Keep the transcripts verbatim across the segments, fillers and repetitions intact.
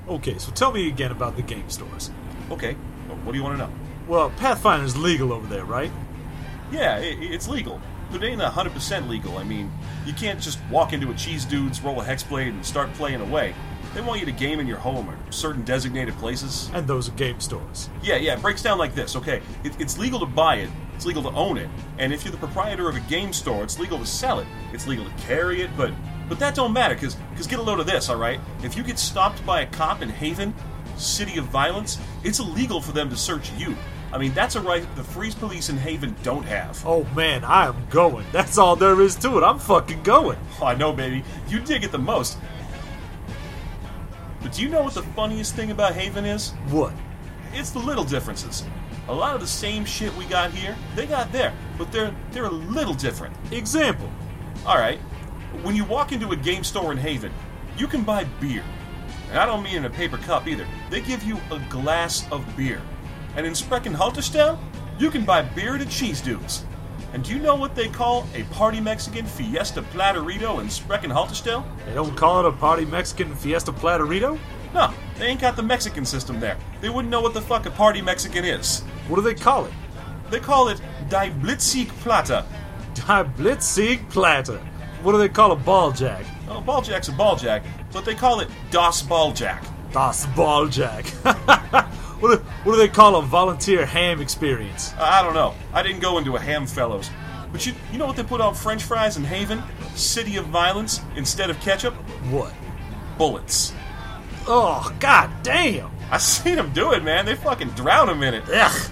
Okay, so tell me again about the game stores. Okay, well, what do you want to know? Well, Pathfinder's legal over there, right? Yeah, it, it's legal. But it ain't one hundred percent legal. I mean, you can't just walk into a Cheese Dudes, roll a Hexblade, and start playing away. They want you to game in your home or certain designated places. And those are game stores. Yeah, yeah, it breaks down like this, okay? It, it's legal to buy it, it's legal to own it, and if you're the proprietor of a game store, it's legal to sell it. It's legal to carry it, but but that don't matter, because because get a load of this, alright? If you get stopped by a cop in Haven, City of Violence, it's illegal for them to search you. I mean, that's a right the Freeze Police in Haven don't have. Oh man, I am going. That's all there is to it. I'm fucking going. Oh, I know, baby. You dig it the most. But do you know what the funniest thing about Haven is? What? It's the little differences. A lot of the same shit we got here, they got there, but they're they're a little different. Example. Alright, when you walk into a game store in Haven, you can buy beer. And I don't mean in a paper cup either. They give you a glass of beer. And in Spreckenhalterstelle, you can buy beer at a Cheese Dudes. And do you know what they call a Party Mexican Fiesta Platerito in Spreckenhalterstelle? They don't call it a Party Mexican Fiesta Platerito? No, they ain't got the Mexican system there. They wouldn't know what the fuck a Party Mexican is. What do they call it? They call it Die Blitzig Plata. Die Blitzig Platter. What do they call a ball jack? Oh, Balljack's a Balljack, but they call it Das Balljack. Das Ball Jack. What do, what do they call a volunteer ham experience? Uh, I don't know. I didn't go into a ham fellows. But you you know what they put on French fries in Haven? City of Violence instead of ketchup? What? Bullets. Oh, god damn! I seen them do it, man. They fucking drown them in it. Ugh.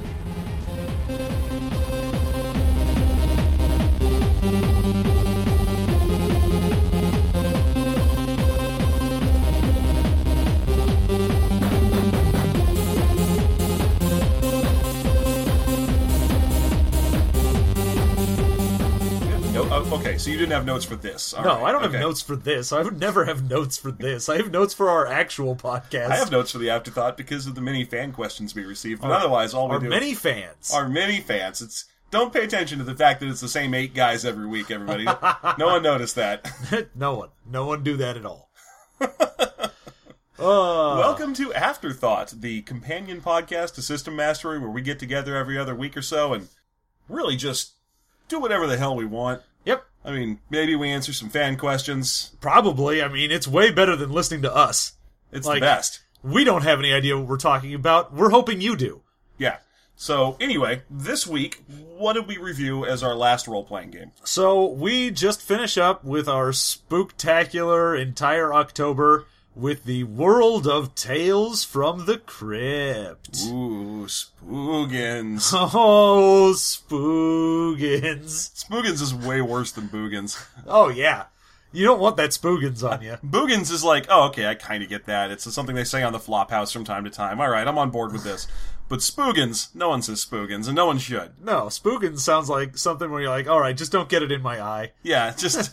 Okay, so you didn't have notes for this. All no, right, I don't okay. have notes for this. I would never have notes for this. I have notes for our actual podcast. I have notes for the afterthought because of the many fan questions we received. But otherwise, all we our do many fans. Our many fans. It's don't pay attention to the fact that it's the same eight guys every week. Everybody, no one noticed that. no one, no one do that at all. uh, Welcome to Afterthought, the companion podcast to System Mastery, where we get together every other week or so and really just do whatever the hell we want. Yep. I mean, maybe we answer some fan questions. Probably. I mean, it's way better than listening to us. It's like, the best. We don't have any idea what we're talking about. We're hoping you do. Yeah. So, anyway, this week, what did we review as our last role-playing game? So, we just finish up with our spooktacular entire October with the World of Tales from the Crypt. Ooh, Spoogans. Oh, Spoogans. Spoogans is way worse than Boogans. Oh, yeah. You don't want that Spoogans on you. Boogans is like, oh, okay, I kind of get that. It's something they say on the Flophouse from time to time. All right, I'm on board with this. But Spoogans, no one says Spoogans, and no one should. No, Spoogans sounds like something where you're like, all right, just don't get it in my eye. Yeah, just...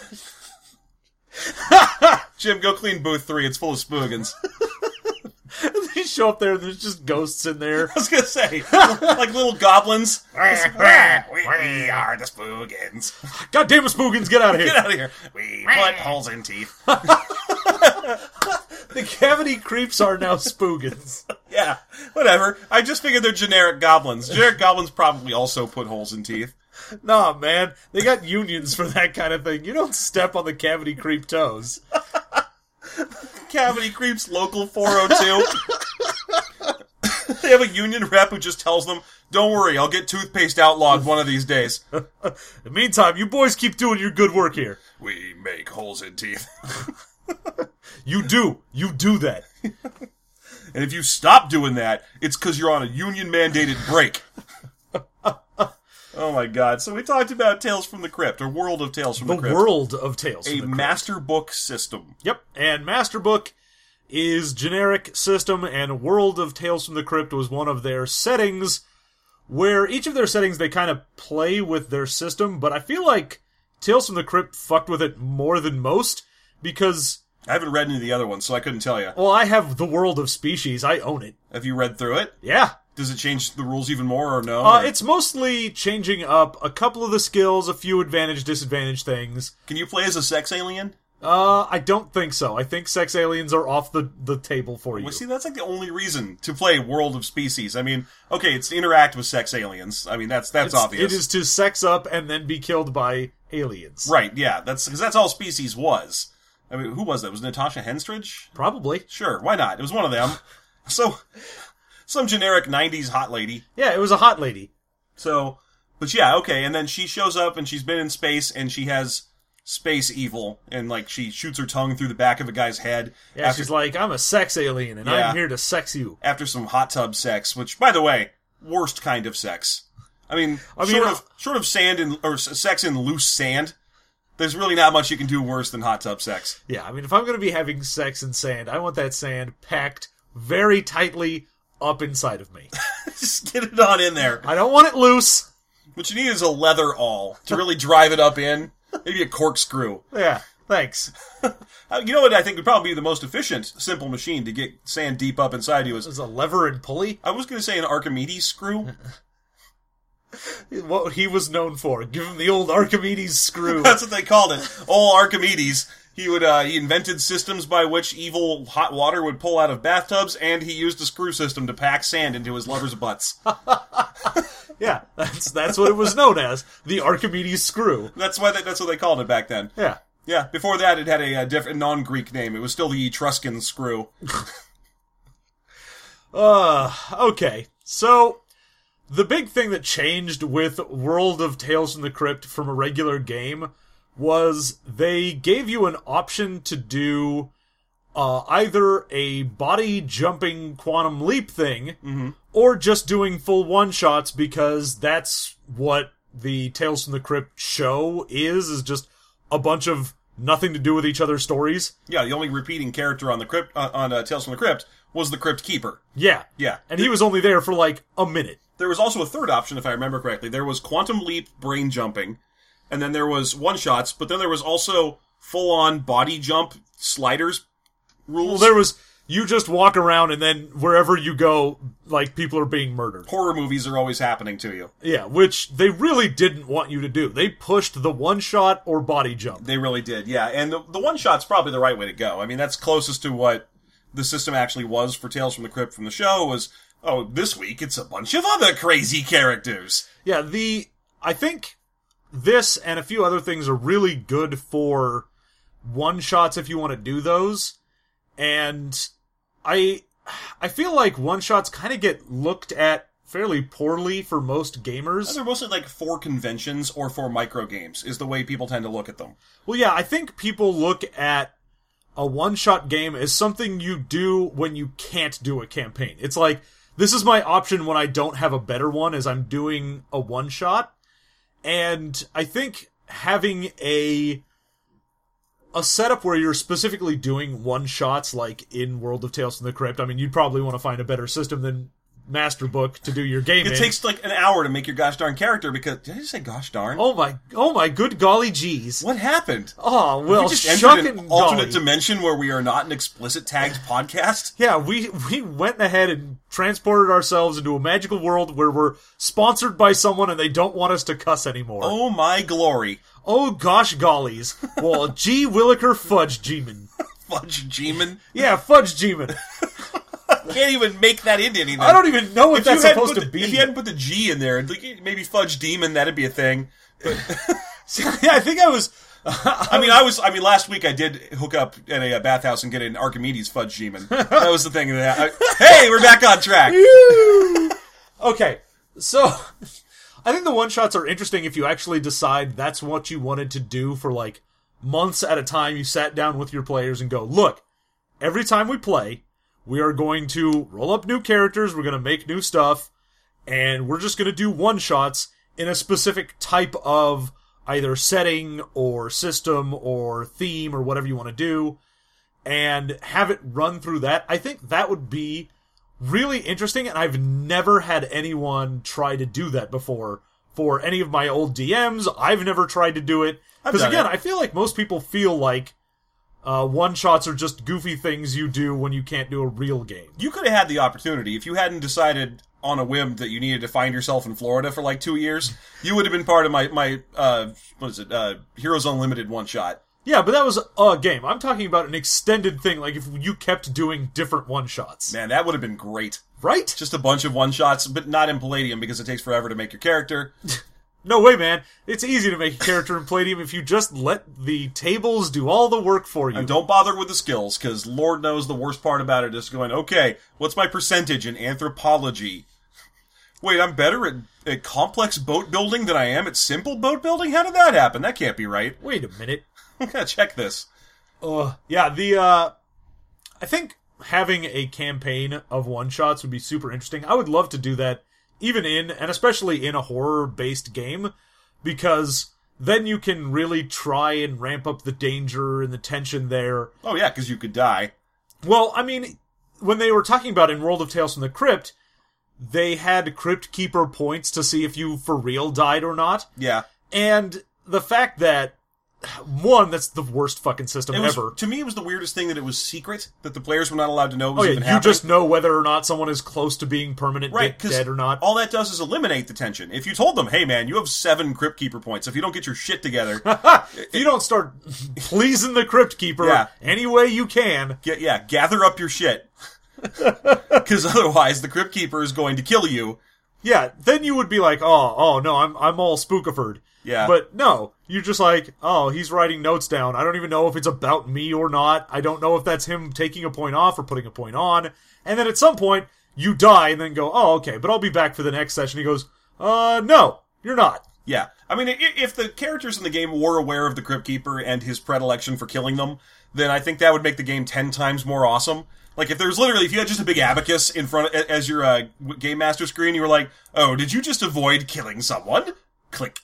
Jim, go clean booth three. It's full of Spoogans. They show up there and there's just ghosts in there. I was gonna say, like little goblins. We are the Spoogans. God damn it, Spoogans, get out of here. Get out of here. We put holes in teeth. The cavity creeps are now Spoogans. Yeah, whatever. I just figured they're generic goblins. Generic goblins probably also put holes in teeth. Nah, man. They got unions for that kind of thing. You don't step on the cavity creep toes. Cavity Creeps Local four oh two. They have a union rep who just tells them, don't worry, I'll get toothpaste outlawed one of these days. In the meantime, you boys keep doing your good work here. We make holes in teeth. You do. You do that. And if you stop doing that, it's because you're on a union-mandated break. Oh my god. So we talked about Tales from the Crypt, or World of Tales from the, the Crypt. The World of Tales from a the Crypt. master book system. Yep. And Master Book is generic system, and World of Tales from the Crypt was one of their settings, where each of their settings they kind of play with their system, but I feel like Tales from the Crypt fucked with it more than most, because... I haven't read any of the other ones, so I couldn't tell you. Well, I have The World of Species. I own it. Have you read through it? Yeah. Does it change the rules even more, or no? Uh, or? It's mostly changing up a couple of the skills, a few advantage, disadvantage things. Can you play as a sex alien? Uh, I don't think so. I think sex aliens are off the, the table for you. Well, see, that's like the only reason to play World of Species. I mean, okay, it's to interact with sex aliens. I mean, that's that's It's- obvious. It is to sex up and then be killed by aliens. Right, yeah, that's because that's all Species was. I mean, who was that? Was it Natasha Henstridge? Probably. Sure, why not? It was one of them. So, some generic nineties hot lady. Yeah, it was a hot lady. So, but yeah, okay, and then she shows up and she's been in space and she has space evil and like she shoots her tongue through the back of a guy's head. Yeah, after, she's like, I'm a sex alien and Yeah. I'm here to sex you. after some hot tub sex, which, by the way, worst kind of sex. I mean, I mean, short uh, of short of sand and or s- sex in loose sand, there's really not much you can do worse than hot tub sex. Yeah, I mean, if I'm going to be having sex in sand, I want that sand packed very tightly up inside of me. Just get it on in there. I don't want it loose. What you need is a leather awl to really drive it up in. Maybe a corkscrew. Yeah, thanks. Uh, You know what I think would probably be the most efficient, simple machine to get sand deep up inside you is, There's a lever and pulley. I was going to say an Archimedes screw. What he was known for. Give him the old Archimedes screw. That's what they called it. Old Archimedes. He would uh, he invented systems by which evil hot water would pull out of bathtubs, and he used a screw system to pack sand into his lovers' butts. Yeah, that's that's what it was known as. The Archimedes screw. That's why they, that's what they called it back then. Yeah. Yeah. Before that, it had a, uh different non-Greek name. It was still the Etruscan screw. Uh, okay. So, the big thing that changed with World of Tales from the Crypt from a regular game was they gave you an option to do uh, either a body-jumping quantum leap thing, Mm-hmm. or just doing full one-shots, because that's what the Tales from the Crypt show is, is just a bunch of nothing to do with each other's stories. Yeah, the only repeating character on the crypt uh, on uh, Tales from the Crypt was the Crypt Keeper. Yeah. Yeah. And he was only there for like a minute. There was also a third option, if I remember correctly. There was quantum leap brain jumping, and then there was one shots, but then there was also full on body jump sliders rules. Well, there was, you just walk around and then wherever you go, like, people are being murdered. Horror movies are always happening to you. Yeah, which they really didn't want you to do. They pushed the one shot or body jump. They really did, yeah. And the, the one shot's probably the right way to go. I mean, that's closest to what the system actually was for Tales from the Crypt from the show was, oh, this week it's a bunch of other crazy characters. Yeah, the, I think this and a few other things are really good for one shots if you want to do those. And I, I feel like one shots kind of get looked at fairly poorly for most gamers. They're mostly like for conventions or for micro games, is the way people tend to look at them. Well, yeah, I think people look at a one-shot game as something you do when you can't do a campaign. It's like, this is my option when I don't have a better one, as I'm doing a one-shot. And I think having a a setup where you're specifically doing one-shots, like in World of Tales from the Crypt, I mean, you'd probably want to find a better system than Master Book to do your game It in. takes like an hour to make your gosh darn character because, did I just say gosh darn? Oh my, oh my good golly geez. What happened? Oh, well, we just shuck entered an and alternate golly. dimension where we are not an explicit tagged podcast? Yeah, we we went ahead and transported ourselves into a magical world where we're sponsored by someone and they don't want us to cuss anymore. Oh my glory. Oh gosh gollies. Well, G. Williker Fudge G-man. Fudge G-man. Yeah, Fudge G-man. Can't even make that into anything. I don't even know what If that's you hadn't supposed put to the- be. If you hadn't put the G in there, like, maybe Fudge Demon, that'd be a thing. Yeah, I think I was... I mean, I was. I mean, last week I did hook up at a, uh bathhouse and get an Archimedes Fudge Demon. That was the thing. That I, hey, we're back on track. Okay, so... I think the one-shots are interesting if you actually decide that's what you wanted to do for, like, months at a time. You sat down with your players and go, look, every time we play, we are going to roll up new characters, we're going to make new stuff, and we're just going to do one-shots in a specific type of either setting or system or theme or whatever you want to do, and have it run through that. I think that would be really interesting, and I've never had anyone try to do that before. For any of my old D Ms, I've never tried to do it. Because done again, it. I feel like most people feel like uh, one-shots are just goofy things you do when you can't do a real game. You could have had the opportunity if you hadn't decided on a whim that you needed to find yourself in Florida for like two years. You would have been part of my my uh, what is it? Uh, Heroes Unlimited one shot. Yeah, but that was a game. I'm talking about an extended thing, like if you kept doing different one-shots. Man, that would have been great. Right? Just a bunch of one-shots, but not in Palladium because it takes forever to make your character. No way, man. It's easy to make a character in Palladium if you just let the tables do all the work for you. And don't bother with the skills, because Lord knows the worst part about it is going, okay, what's my percentage in anthropology? Wait, I'm better at, at complex boat building than I am at simple boat building? How did that happen? That can't be right. Wait a minute. I'm gonna check this. Uh, yeah, the, uh... I think having a campaign of one-shots would be super interesting. I would love to do that, even in, and especially in a horror-based game, because then you can really try and ramp up the danger and the tension there. Oh yeah, because you could die. Well, I mean, when they were talking about in World of Tales from the Crypt, they had Crypt Keeper points to see if you for real died or not. Yeah. And the fact that, one, that's the worst fucking system It was, ever. to me, it was the weirdest thing that it was secret, that the players were not allowed to know it Oh was yeah, even you happening. just know whether or not someone is close to being permanent Right, de- dead or not. all that does is eliminate the tension. If you told them, hey man, you have seven Crypt Keeper points, if you don't get your shit together... If you don't start pleasing the Crypt Keeper Yeah. any way you can... Get, yeah, gather up your shit. Because otherwise, the Crypt Keeper is going to kill you. Yeah, then you would be like, oh, oh no, I'm I'm all spookiford. Yeah. But no, you're just like, oh, he's writing notes down. I don't even know if it's about me or not. I don't know if that's him taking a point off or putting a point on. And then at some point, you die and then go, oh, okay, but I'll be back for the next session. He goes, uh, no, you're not. Yeah. I mean, i- if the characters in the game were aware of the Crypt Keeper and his predilection for killing them, then I think that would make the game ten times more awesome. Like, if there's literally, if you had just a big abacus in front of, as your uh, Game Master screen, you were like, oh, did you just avoid killing someone? Click.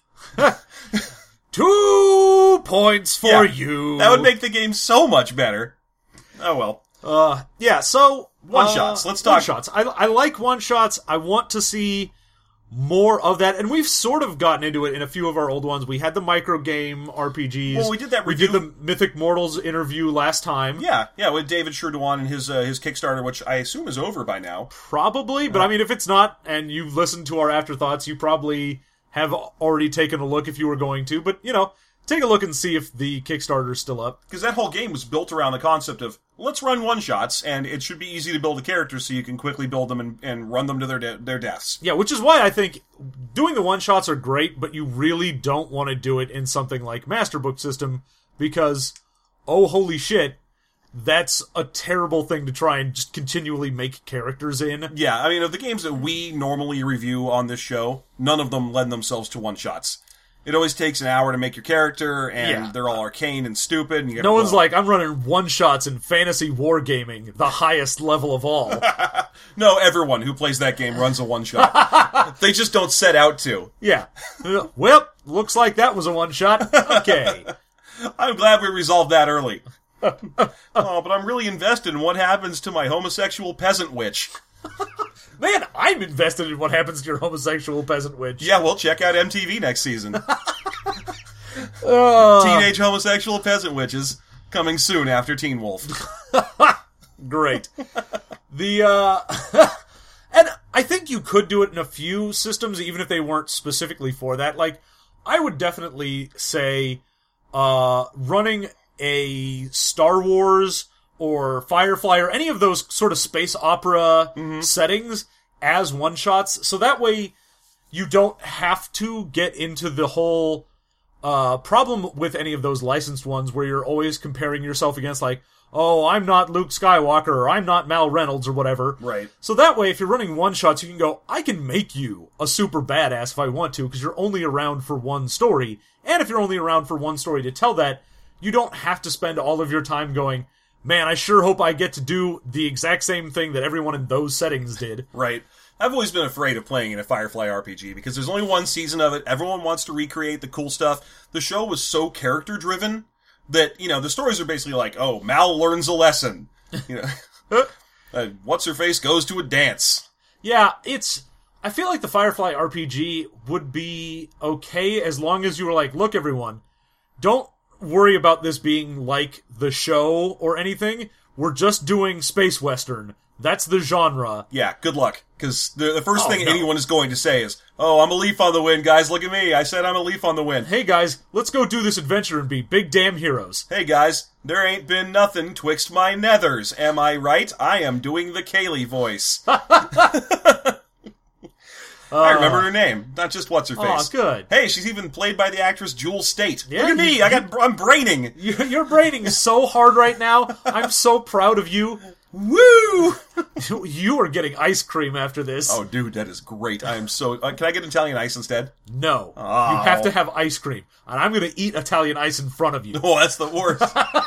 Two points for Yeah, you. That would make the game so much better. Oh, well. Uh, yeah, so... One-shots. uh, Let's talk- One-shots. I, I like one-shots. I want to see more of that, and we've sort of gotten into it in a few of our old ones. We had the micro game R P Gs. Well, we did that We review- did the Mythic Mortals interview last time. Yeah, yeah, with David Sherduan and his uh, his Kickstarter, which I assume is over by now. Probably, but I mean, if it's not, and you've listened to our afterthoughts, you probably have already taken a look if you were going to, but, you know, take a look and see if the Kickstarter's still up. Because that whole game was built around the concept of, let's run one-shots, and it should be easy to build a character so you can quickly build them and, and run them to their de- their deaths. Yeah, which is why I think doing the one-shots are great, but you really don't want to do it in something like Masterbook System, because, oh holy shit, that's a terrible thing to try and just continually make characters in. Yeah, I mean, of the games that we normally review on this show, none of them lend themselves to one-shots. It always takes an hour to make your character, and Yeah. they're all arcane and stupid. And you gotta No one's roll. like, I'm running one-shots in fantasy wargaming, the highest level of all. No, everyone who plays that game runs a one-shot. They just don't set out to. Yeah. Well, looks like that was a one-shot. Okay. I'm glad we resolved that early. Oh, but I'm really invested in what happens to my homosexual peasant witch. Man, I'm invested in what happens to your homosexual peasant witch. Yeah, well, check out M T V next season. Uh, Teenage homosexual peasant witches coming soon after Teen Wolf. Great. The, uh... and I think you could do it in a few systems, even if they weren't specifically for that. Like, I would definitely say, uh, running a Star Wars or Firefly or any of those sort of space opera Mm-hmm. settings as one-shots, so that way you don't have to get into the whole uh, problem with any of those licensed ones where you're always comparing yourself against, like, oh, I'm not Luke Skywalker, or I'm not Mal Reynolds, or whatever. Right. So that way, if you're running one-shots, you can go, I can make you a super badass if I want to, because you're only around for one story. And if you're only around for one story to tell that, you don't have to spend all of your time going, man, I sure hope I get to do the exact same thing that everyone in those settings did. Right. I've always been afraid of playing in a Firefly R P G because there's only one season of it. Everyone wants to recreate the cool stuff. The show was so character-driven that, you know, the stories are basically like, oh, Mal learns a lesson. You know, uh, What's-Her-Face goes to a dance. Yeah, it's... I feel like the Firefly R P G would be okay as long as you were like, look, everyone, don't worry about this being like the show or anything. We're just doing space western. That's the genre. Yeah, good luck. Because the, the first Oh, thing no. anyone is going to say is, "Oh, I'm a leaf on the wind, guys. Look at me. I said I'm a leaf on the wind." Hey guys, let's go do this adventure and be big damn heroes. Hey guys, there ain't been nothing twixt my nethers. Am I right? I am doing the Kaylee voice. I remember her name, not just what's her Aw, face. good. Hey, she's even played by the actress Jewel State. Yeah, Look at me, you- I got, I'm braining. You, you're braining so hard right now. I'm so proud of you. Woo! You are getting ice cream after this. Oh, dude, that is great. I am so. Uh, can I get Italian ice instead? No. Oh. You have to have ice cream. And I'm going to eat Italian ice in front of you. Oh, that's the worst.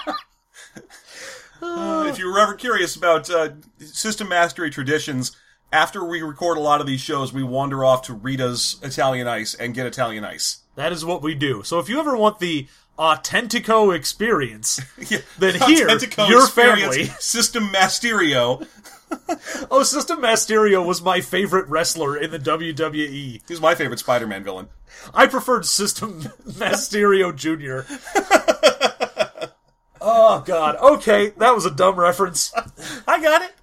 Uh, if you were ever curious about uh, System Mastery traditions, after we record a lot of these shows, we wander off to Rita's Italian Ice and get Italian Ice. That is what we do. So if you ever want the Authentico experience, Yeah. then here, Authentico your Experience family... System Masterio. Oh, System Masterio was my favorite wrestler in the W W E. He's my favorite Spider-Man villain. I preferred System Masterio Junior Oh, God. Okay, that was a dumb reference. I got it.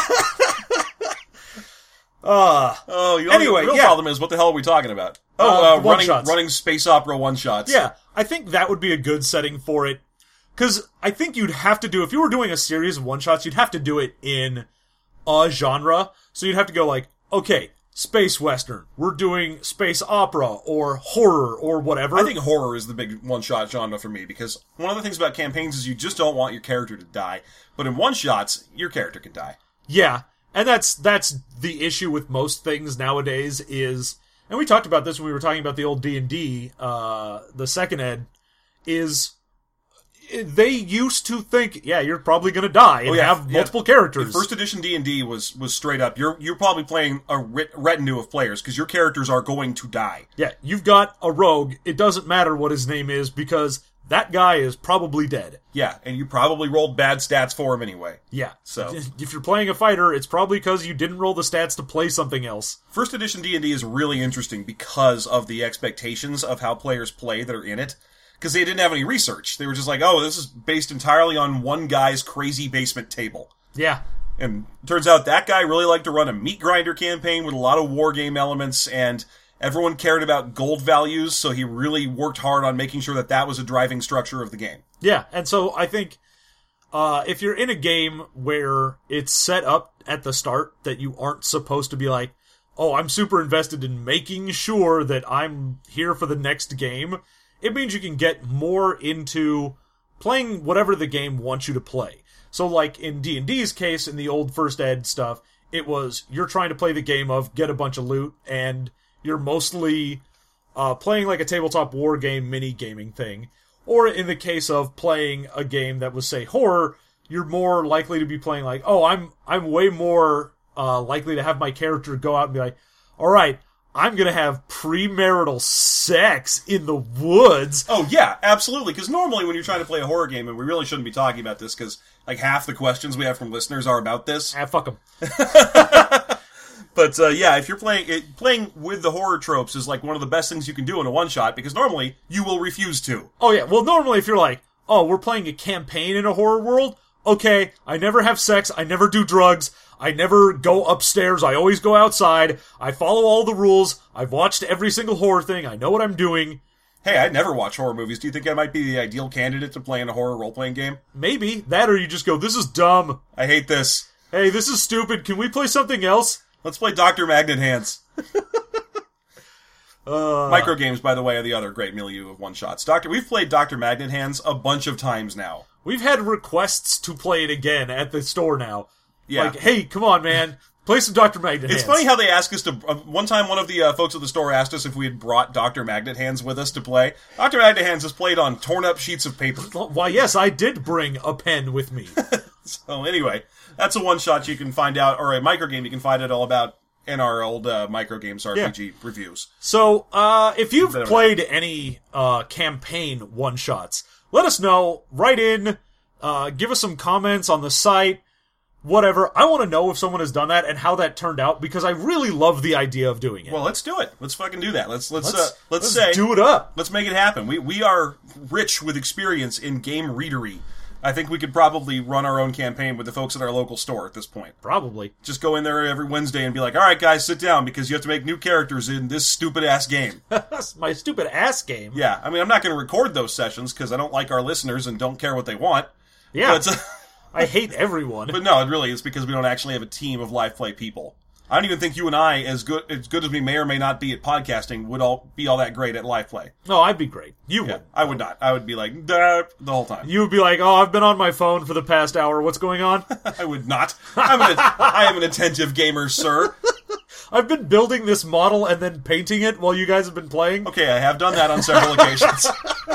Uh, Oh, you know, Anyway, the real yeah. problem is, what the hell are we talking about? Oh, Uh, uh, running, one-shots. running space opera one-shots. yeah, I think that would be a good setting for it. Because I think you'd have to do, if you were doing a series of one-shots, you'd have to do it in a genre. So you'd have to go like, okay, space western, we're doing space opera, or horror, or whatever. I think horror is the big one-shot genre for me, because one of the things about campaigns is you just don't want your character to die. But in one-shots, your character can die. Yeah, and that's that's the issue with most things nowadays is, and we talked about this when we were talking about the old D and D, uh, the second ed, is they used to think, yeah, you're probably going to die and Oh, yeah, have yeah. multiple characters. The first edition D and D was was straight up. You're you're probably playing a ret- retinue of players because your characters are going to die. Yeah, you've got a rogue. It doesn't matter what his name is because that guy is probably dead. Yeah, and you probably rolled bad stats for him anyway. Yeah. So- if you're playing a fighter, it's probably because you didn't roll the stats to play something else. First edition D and D is really interesting because of the expectations of how players play that are in it. Because they didn't have any research. They were just like, oh, this is based entirely on one guy's crazy basement table. Yeah. And turns out that guy really liked to run a meat grinder campaign with a lot of war game elements, and everyone cared about gold values, so he really worked hard on making sure that that was a driving structure of the game. Yeah, and so I think uh, if you're in a game where it's set up at the start that you aren't supposed to be like, oh, I'm super invested in making sure that I'm here for the next game, it means you can get more into playing whatever the game wants you to play. So like in D and D's case, in the old first ed stuff, it was you're trying to play the game of get a bunch of loot, and you're mostly uh, playing like a tabletop war game mini gaming thing. Or in the case of playing a game that was, say, horror, you're more likely to be playing like, oh, I'm I'm way more uh, likely to have my character go out and be like, all right, I'm going to have premarital sex in the woods. Oh, yeah, absolutely. Because normally when you're trying to play a horror game, and we really shouldn't be talking about this because like half the questions we have from listeners are about this. Ah, fuck them. But uh, yeah, if you're playing it, playing with the horror tropes is like one of the best things you can do in a one-shot, because normally you will refuse to. Oh, yeah. Well, normally if you're like, oh, we're playing a campaign in a horror world, okay, I never have sex, I never do drugs, I never go upstairs, I always go outside, I follow all the rules, I've watched every single horror thing, I know what I'm doing. Hey, I never watch horror movies. Do you think I might be the ideal candidate to play in a horror role-playing game? Maybe. That or you just go, this is dumb. I hate this. Hey, this is stupid, can we play something else? Let's play Doctor Magnet Hands. Uh, Micro games, by the way, are the other great milieu of one-shots. Doctor, we've played Doctor Magnet Hands a bunch of times now. We've had requests to play it again at the store now. Yeah. Like, hey, come on, man. Play some Doctor Magnet It's Hands. funny how they ask us to... Uh, one time, one of the uh, folks at the store asked us if we had brought Doctor Magnet Hands with us to play. Doctor Magnet Hands is played on torn-up sheets of paper. Why, yes, I did bring a pen with me. So anyway, that's a one-shot you can find out, or a micro game you can find out all about in our old uh, micro games R P G Yeah. reviews. So, uh, if you've Better played any uh, campaign one-shots, let us know. Write in. Uh, give us some comments on the site. Whatever. I want to know if someone has done that and how that turned out, because I really love the idea of doing it. Well, let's do it. Let's fucking do that. Let's let's let's, uh, let's, let's say do it up. let's make it happen. We we are rich with experience in game readery. I think we could probably run our own campaign with the folks at our local store at this point. Probably. Just go in there every Wednesday and be like, all right, guys, sit down, because you have to make new characters in this stupid-ass game. That's my stupid ass game. Yeah, I mean, I'm not going to record those sessions, because I don't like our listeners and don't care what they want. Yeah, but, uh, I hate everyone. But no, it really is because we don't actually have a team of live play people. I don't even think you and I, as good as good as we may or may not be at podcasting, would all be all that great at live play. No, I'd be great. You Yeah, would. I would not. I would be like, derp, the whole time. You would be like, oh, I've been on my phone for the past hour. What's going on? I would not. I'm an, I am an attentive gamer, sir. I've been building this model and then painting it while you guys have been playing. Okay, I have done that on several occasions.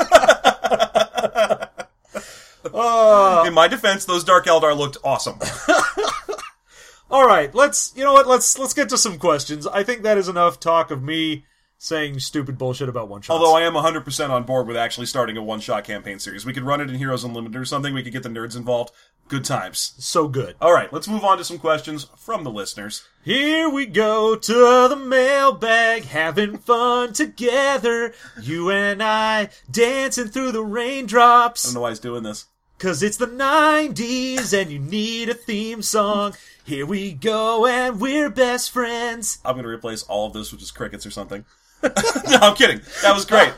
Uh, In my defense, those Dark Eldar looked awesome. all right, let's. You know what? Let's let's get to some questions. I think that is enough talk of me saying stupid bullshit about one shots. Although I am one hundred percent on board with actually starting a one-shot campaign series. We could run it in Heroes Unlimited or something. We could get the nerds involved. Good times. So good. All right, let's move on to some questions from the listeners. Here we go to the mailbag, having fun together. You and I dancing through the I raindrops. don't know why he's doing this. Cause it's the nineties and you need a theme song. Here we go and we're best friends. I'm going to replace all of this with just crickets or something. No, I'm kidding. That was great.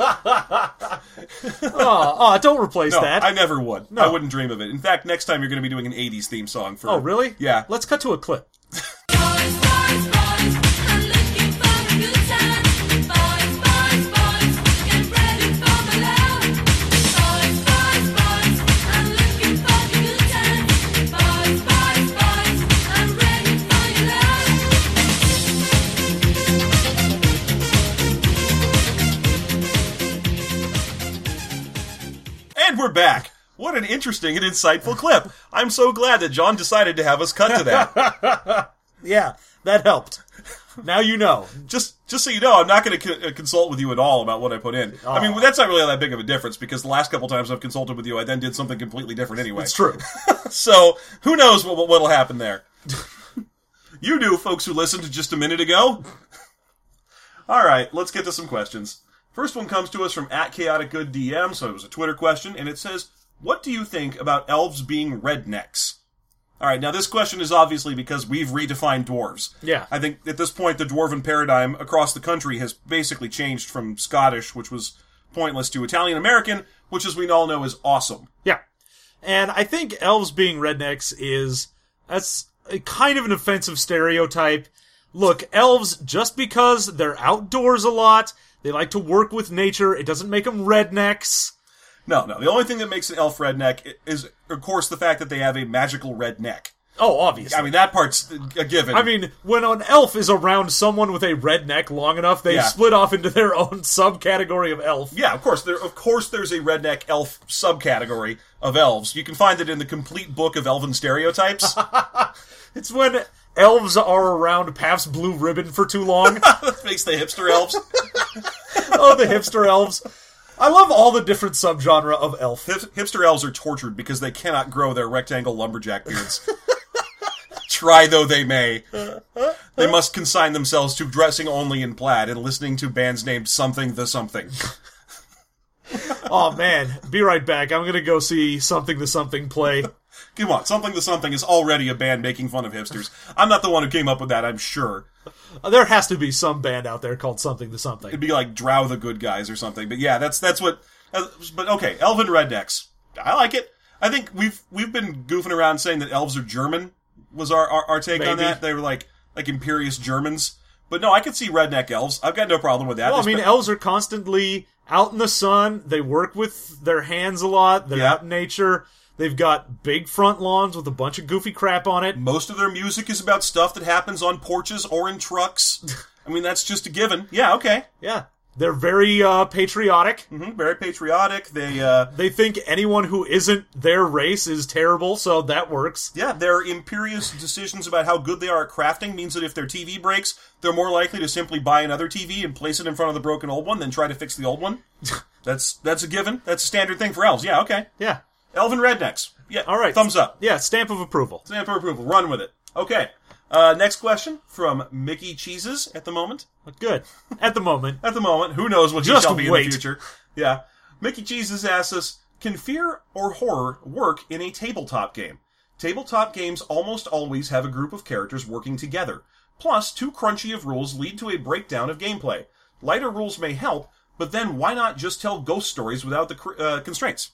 Oh, oh don't replace No, that. I never would. No. I wouldn't dream of it. In fact, next time you're going to be doing an eighties theme song for... Oh, really? Yeah. Let's cut to a clip. Boys, boys, boys, I'm looking for a good time. Boys, boys, boys, get ready for my love. Boys, boys, boys, I'm looking for a good time. Boys, boys, boys, I'm ready for your love. And we're back. What an interesting and insightful clip. I'm so glad that John decided to have us cut to that. Yeah, that helped. Now you know. Just just so you know, I'm not going to co- consult with you at all about what I put in. I mean, Oh. that's not really that big of a difference, because the last couple times I've consulted with you, I then did something completely different anyway. It's true. So, who knows what what'll happen there. You do, folks who listened just a minute ago. All right, let's get to some questions. First one comes to us from at Chaotic Good D M, so it was a Twitter question, and it says, what do you think about elves being rednecks? All right, now this question is obviously because we've redefined dwarves. Yeah. I think at this point the dwarven paradigm across the country has basically changed from Scottish, which was pointless, to Italian-American, which as we all know is awesome. Yeah. And I think elves being rednecks is, that's a kind of an offensive stereotype. Look, elves, just because they're outdoors a lot, they like to work with nature, it doesn't make them rednecks. No, no, the only thing that makes an elf redneck is, of course, the fact that they have a magical red neck. Oh, obviously. I mean, that part's a given. I mean, when an elf is around someone with a red neck long enough, they Yeah. split off into their own subcategory of elf. yeah, of course, there, of course there's a redneck elf subcategory of elves. You can find it in the complete book of elven stereotypes. It's when elves are around Pabst Blue Ribbon for too long. That makes the hipster elves. Oh, the hipster elves. I love all the different subgenre of elf. Hip- hipster elves are tortured because they cannot grow their rectangle lumberjack beards. Try though they may. They must consign themselves to dressing only in plaid and listening to bands named Something the Something. Oh man, be right back. I'm gonna go see Something the Something play. Come on, Something the Something is already a band making fun of hipsters. I'm not the one who came up with that, I'm sure. There has to be some band out there called Something the Something. It'd be like Drow the Good Guys or something. But yeah, that's that's what... Uh, but okay, elven rednecks. I like it. I think we've we've been goofing around saying that elves are German, was our, our, our take on Maybe. that. They were like like imperious Germans. But no, I could see redneck elves. I've got no problem with that. Well, I There's mean, been- elves are constantly out in the sun. They work with their hands a lot. They're Yeah. out in nature. They've got big front lawns with a bunch of goofy crap on it. most of their music is about stuff that happens on porches or in trucks. I mean, that's just a given. Yeah, okay. Yeah. They're very uh, patriotic. hmm Very patriotic. They, uh... They think anyone who isn't their race is terrible, so that works. Yeah, their imperious decisions about how good they are at crafting means that if their T V breaks, they're more likely to simply buy another T V and place it in front of the broken old one than try to fix the old one. That's that's a given. That's a standard thing for elves. Yeah, okay. Yeah. Elven rednecks. Yeah, All right. thumbs up. Yeah, stamp of approval. Stamp for approval. Run with it. Okay. Uh, next question from Mickey Cheeses at the moment. Good. At the moment. At the moment, who knows what he Just shall be wait. in the future. Yeah. Mickey Cheeses asks us, Can fear or horror work in a tabletop game? Tabletop games almost always have a group of characters working together. Plus, too crunchy of rules lead to a breakdown of gameplay. Lighter rules may help, but then why not just tell ghost stories without the cr- uh, constraints?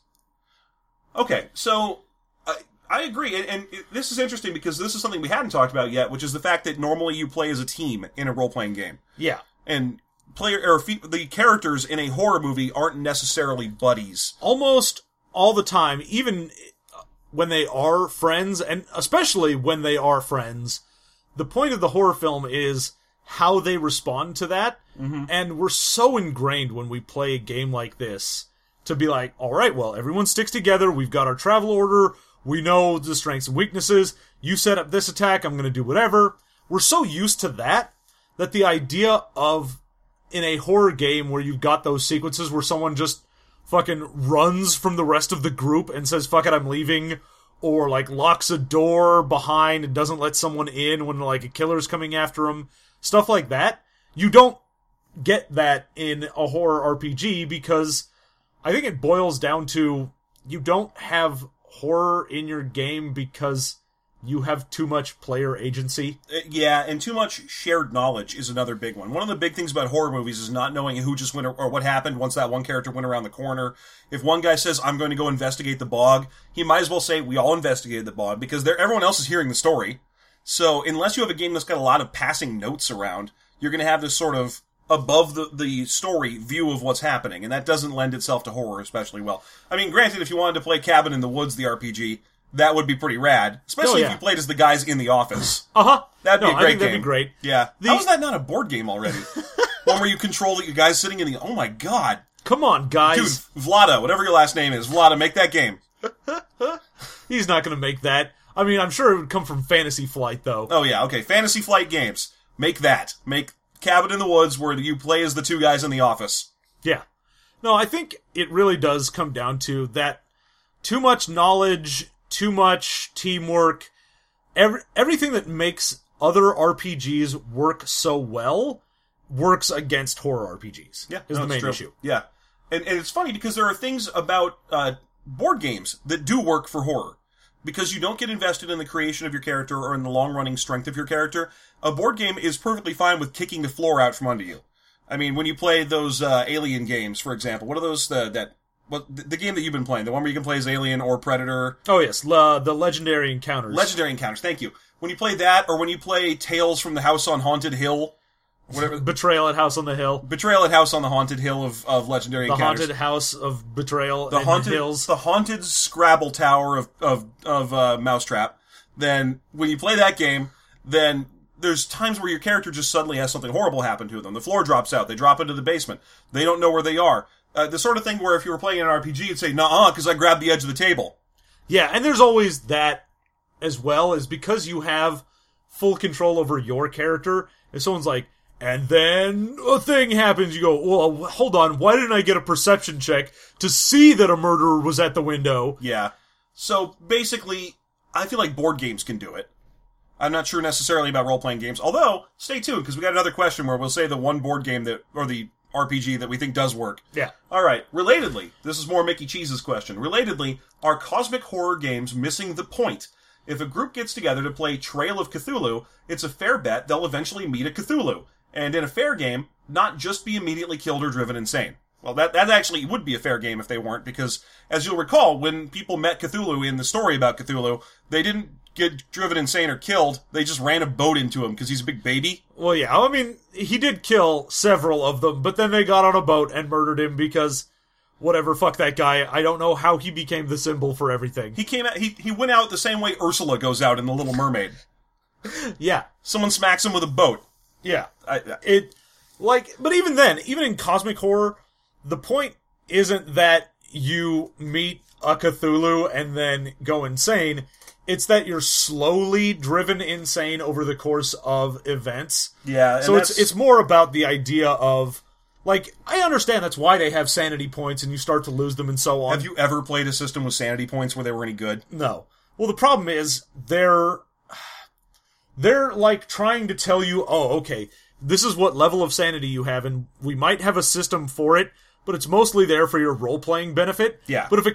Okay, so I, I agree, and, and it, this is interesting because this is something we hadn't talked about yet, which is the fact that normally you play as a team in a role-playing game. Yeah. And player or fe- the characters in a horror movie aren't necessarily buddies. Almost all the time, even when they are friends, and especially when they are friends, the point of the horror film is how they respond to that. Mm-hmm. And we're so ingrained when we play a game like this to be like, all right, well, everyone sticks together. We've got our travel order. We know the strengths and weaknesses. You set up this attack. I'm going to do whatever. We're so used to that that the idea of in a horror game where you've got those sequences where someone just fucking runs from the rest of the group and says, fuck it, I'm leaving, or like locks a door behind and doesn't let someone in when like a killer's coming after them, stuff like that. You don't get that in a horror R P G because I think it boils down to you don't have horror in your game because you have too much player agency. Uh, yeah, and too much shared knowledge is another big one. One of the big things about horror movies is not knowing who just went or, or what happened once that one character went around the corner. If one guy says, I'm going to go investigate the bog, he might as well say, we all investigated the bog, because they're, everyone else is hearing the story. So unless you have a game that's got a lot of passing notes around, you're going to have this sort of above the, the story view of what's happening, and that doesn't lend itself to horror especially well. I mean, granted, if you wanted to play Cabin in the Woods, the R P G, that would be pretty rad. Especially Oh, yeah. if you played as the guys in the office. Uh-huh. That'd be No, a I great think that'd game. be great. Yeah. The- How is that not a board game already? One where you control the guys sitting in the... Oh my god. Come on, guys. Dude, Vlada, whatever your last name is, Vlada, make that game. He's not going to make that. I mean, I'm sure it would come from Fantasy Flight, though. Oh yeah, okay. Fantasy Flight games. Make that. Make Cabin in the Woods where you play as the two guys in the office. Yeah. No, I think it really does come down to that too much knowledge, too much teamwork, every, everything that makes other R P Gs work so well works against horror R P Gs. Yeah, is no, the it's main true. issue. Yeah. And, and it's funny because there are things about uh, board games that do work for horror. Because you don't get invested in the creation of your character or in the long-running strength of your character, a board game is perfectly fine with kicking the floor out from under you. I mean, when you play those uh, Alien games, for example, what are those, uh, that, what, the, the game that you've been playing, the one where you can play as Alien or Predator? Oh, yes, la, the Legendary Encounters. Legendary Encounters, thank you. When you play that, or when you play Tales from the House on Haunted Hill, whatever, Betrayal at House on the Hill. Betrayal at House on the Haunted Hill of, of Legendary The Encounters. Haunted House of Betrayal the in haunted, the Hills. the haunted Scrabble Tower of of of uh, Mousetrap. Then when you play that game, then there's times where your character just suddenly has something horrible happen to them. The floor drops out. They drop into the basement. They don't know where they are. Uh, the sort of thing where if you were playing an R P G, you'd say, "Nuh-uh," because I grabbed the edge of the table. Yeah, and there's always that as well, is because you have full control over your character. If someone's like, and then a thing happens, you go, well, hold on, why didn't I get a perception check to see that a murderer was at the window? Yeah. So basically, I feel like board games can do it. I'm not sure necessarily about role-playing games. Although, stay tuned, because we got another question where we'll say the one board game that, or the R P G that we think does work. Yeah. Alright, relatedly, this is more Mickey Cheese's question. Relatedly, are cosmic horror games missing the point? If a group gets together to play Trail of Cthulhu, it's a fair bet they'll eventually meet a Cthulhu. And in a fair game, not just be immediately killed or driven insane. Well, that, that actually would be a fair game if they weren't, because, as you'll recall, when people met Cthulhu in the story about Cthulhu, they didn't get driven insane or killed, they just ran a boat into him, because he's a big baby. Well, yeah, I mean, he did kill several of them, but then they got on a boat and murdered him because, whatever, fuck that guy. I don't know how he became the symbol for everything. He came out, he, he went out the same way Ursula goes out in The Little Mermaid. Yeah. Someone smacks him with a boat. Yeah. I, I, It, like, but even then, even in cosmic horror, the point isn't that you meet a Cthulhu and then go insane. It's that you're slowly driven insane over the course of events. yeah, and So it's that's- it's more about the idea of, like, I understand that's why they have sanity points and you start to lose them and so on. Have you ever played a system with sanity points where they were any good? No. Well, the problem is they're they're like trying to tell you, oh, okay, this is what level of sanity you have, and we might have a system for it, but it's mostly there for your role-playing benefit. Yeah. But if a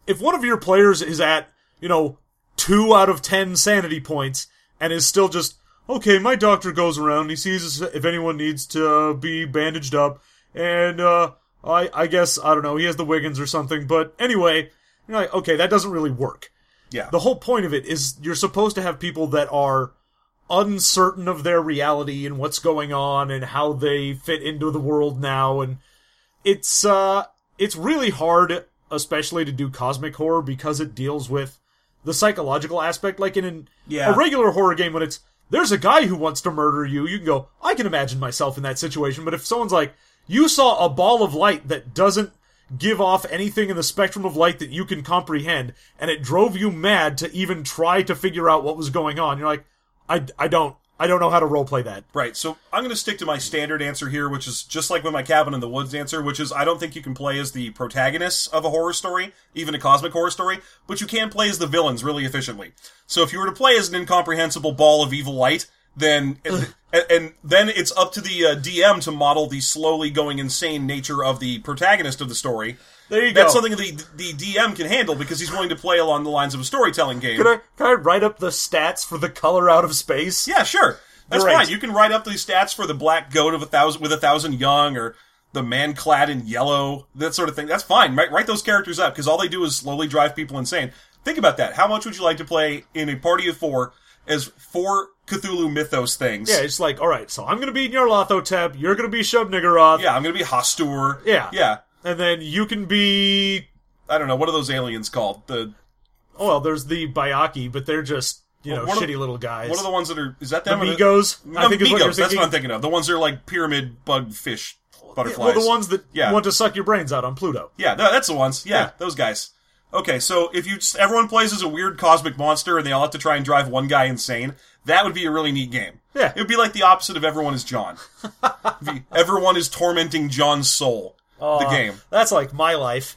if one of your players is at, you know, two out of ten sanity points and is still just, okay, my doctor goes around and he sees if anyone needs to uh, be bandaged up, and uh, I, I guess, I don't know, he has the Wiggins or something, but anyway, you're like, okay, that doesn't really work. Yeah. The whole point of it is you're supposed to have people that are uncertain of their reality and what's going on and how they fit into the world now, and it's, uh, it's really hard, especially to do cosmic horror, because it deals with the psychological aspect. Like in an, Yeah. a regular horror game, when it's, there's a guy who wants to murder you, you can go, I can imagine myself in that situation. But if someone's like, you saw a ball of light that doesn't give off anything in the spectrum of light that you can comprehend, and it drove you mad to even try to figure out what was going on, you're like, I, I don't, I don't know how to roleplay that. Right, so I'm going to stick to my standard answer here, which is just like with my Cabin in the Woods answer, which is I don't think you can play as the protagonists of a horror story, even a cosmic horror story, but you can play as the villains really efficiently. So if you were to play as an incomprehensible ball of evil light, then and, and then it's up to the uh, D M to model the slowly going insane nature of the protagonist of the story. There you That's go. something the the D M can handle because he's willing to play along the lines of a storytelling game. Can I, can I write up the stats for the color out of space? Yeah, sure. That's Great. fine. You can write up these stats for the black goat of a thousand with a thousand young, or the man clad in yellow, that sort of thing. That's fine. Write, write those characters up because all they do is slowly drive people insane. Think about that. How much would you like to play in a party of four as four Cthulhu mythos things? Yeah, it's like, alright, so I'm gonna be Nyarlathotep, you're gonna be Shub-Niggurath, Yeah, I'm going to be Hastur. Yeah. Yeah. and then you can be... I don't know. What are those aliens called? The Oh, well, there's the Bayaki, but they're just, you know, What are- shitty little guys. What are the ones that are... Is that The them? or Migos, No, I think is what Migos, you're that's thinking. what I'm thinking of. The ones that are like pyramid bug fish butterflies. Well, the ones that Yeah. want to suck your brains out on Pluto. Yeah, no, that's the ones. Yeah, Yeah. those guys. Okay, so if you just, everyone plays as a weird cosmic monster and they all have to try and drive one guy insane, that would be a really neat game. Yeah. It would be like the opposite of Everyone is John. It'd be, everyone is tormenting John's soul. the game. That's like my life.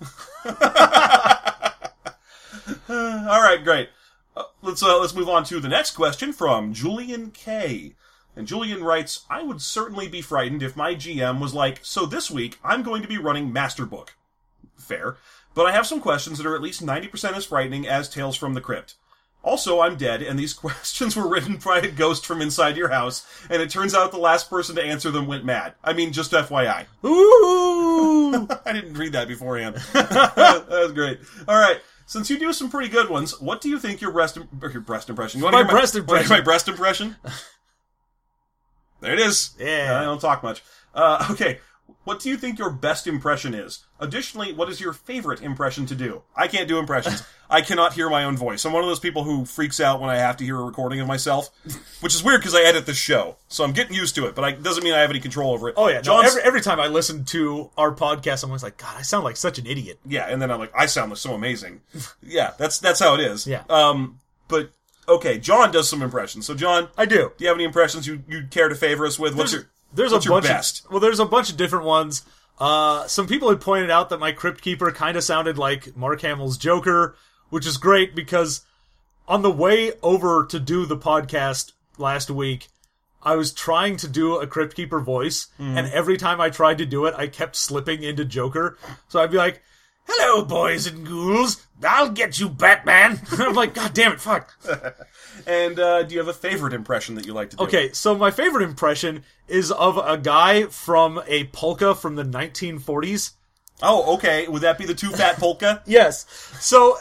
All right, great. Uh, let's uh, let's move on to the next question from Julian K. And Julian writes, I would certainly be frightened if my G M was like, so this week I'm going to be running Masterbook. Fair. But I have some questions that are at least ninety percent as frightening as Tales from the Crypt. Also, I'm dead, and these questions were written by a ghost from inside your house, and it turns out the last person to answer them went mad. I mean, just F Y I. Ooh! I didn't read that beforehand. That was great. All right. Since you do some pretty good ones, what do you think your breast, im- or your breast impression? You want My to hear breast wanna impression. hear my breast impression? There it is. Yeah. I don't talk much. Uh, okay. What do you think your best impression is? Additionally, what is your favorite impression to do? I can't do impressions. I cannot hear my own voice. I'm one of those people who freaks out when I have to hear a recording of myself, which is weird because I edit the show, so I'm getting used to it. But it doesn't mean I have any control over it. Oh yeah, no, John's- every, every time I listen to our podcast, I'm always like, God, I sound like such an idiot. Yeah, and then I'm like, I sound so amazing. Yeah, that's that's how it is. Yeah. Um, but okay, John does some impressions. So, John, I do. do you have any impressions you you care to favor us with? What's There's, your there's what's a your bunch best? Of, well, there's a bunch of different ones. Uh, some people had pointed out that my Crypt Keeper kind of sounded like Mark Hamill's Joker, which is great because on the way over to do the podcast last week, I was trying to do a Crypt Keeper voice, Mm. and every time I tried to do it, I kept slipping into Joker. So I'd be like, hello, boys and ghouls. I'll get you, Batman. I'm like, God damn it, fuck. And uh, do you have a favorite impression that you like to do? Okay, so my favorite impression is of a guy from a polka from the nineteen forties. Oh, okay. Would that be the Too Fat Polka? Yes. So,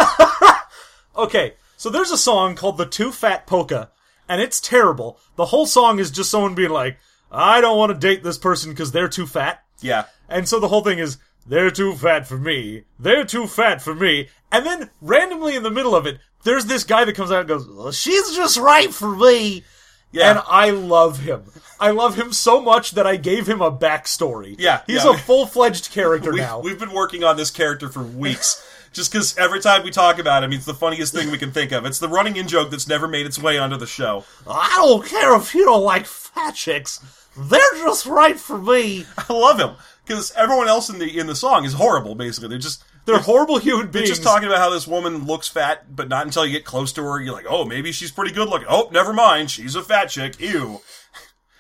okay, so there's a song called The Too Fat Polka, and it's terrible. The whole song is just someone being like, I don't want to date this person because they're too fat. Yeah. And so the whole thing is, they're too fat for me. They're too fat for me. And then, randomly in the middle of it, there's this guy that comes out and goes, well, she's just right for me. Yeah. And I love him. I love him so much that I gave him a backstory. Yeah, He's yeah. a full-fledged character We've, now. we've been working on this character for weeks. Just because every time we talk about him, it's the funniest thing we can think of. It's the running in joke that's never made its way onto the show. I don't care if you don't like fat chicks. They're just right for me. I love him because everyone else in the in the song is horrible. Basically, they're just They're horrible human they're beings. just talking about how this woman looks fat, but not until you get close to her. You're like, oh, maybe she's pretty good looking. Oh, never mind, she's a fat chick. Ew.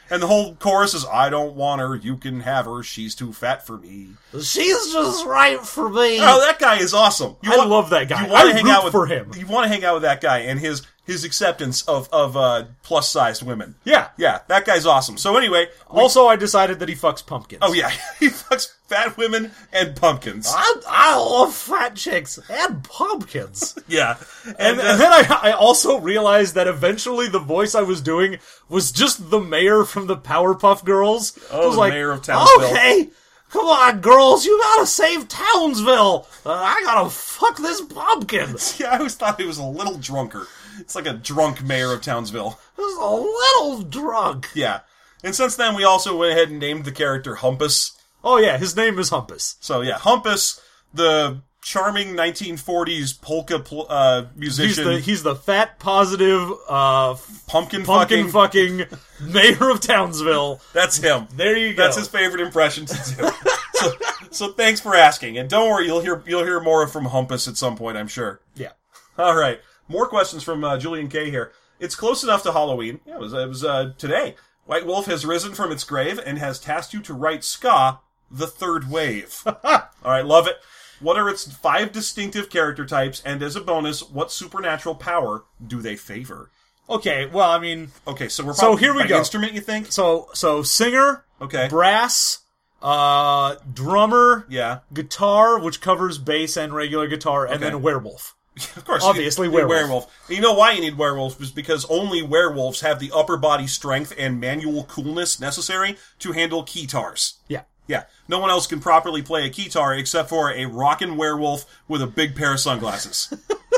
And the whole chorus is, I don't want her, you can have her, she's too fat for me. She's just right for me. Oh, that guy is awesome. You I want- love that guy. You want I to hang root out with for him. You want to hang out with that guy and his his acceptance of of uh, plus sized women. Yeah. yeah, that guy's awesome. So anyway, we- Also, I decided that he fucks pumpkins. oh yeah, he fucks fat women and pumpkins. I, I love fat chicks and pumpkins. Yeah, And, uh, and then I, I also realized that eventually the voice I was doing was just the mayor from the Powerpuff Girls. Oh, I was the like, mayor of Townsville. Okay, come on, girls, you gotta save Townsville. Uh, I gotta fuck this pumpkin. Just yeah, I always thought he was a little drunker. It's like a drunk mayor of Townsville. a little drunk. Yeah, and since then we also went ahead and named the character Humpus. Oh yeah, his name is Humpus. So yeah, Humpus, the charming nineteen forties polka pl- uh, He's musician, the he's the fat, positive, uh, pumpkin, pumpkin fucking. fucking mayor of Townsville. That's him. There you go. That's his favorite impression to do. so, so thanks for asking, and don't worry, you'll hear you'll hear more from Humpus at some point, I'm sure. Yeah. All right, more questions from uh, Julian K here. It's close enough to Halloween. Yeah, it was, it was uh, today. White Wolf has risen from its grave and has tasked you to write ska, the third wave. All right, love it. What are its five distinctive character types, and as a bonus, what supernatural power do they favor? Okay, well, I mean, Okay, so we're So probably here we by go. instrument, you think? so so singer, Okay. brass, uh, drummer, Yeah. guitar, which covers bass and regular guitar, and Okay. then werewolf. Of course, Obviously, you need werewolf. And you know why you need werewolf is because only werewolves have the upper body strength and manual coolness necessary to handle keytars. Yeah. Yeah, no one else can properly play a keytar except for a rockin' werewolf with a big pair of sunglasses.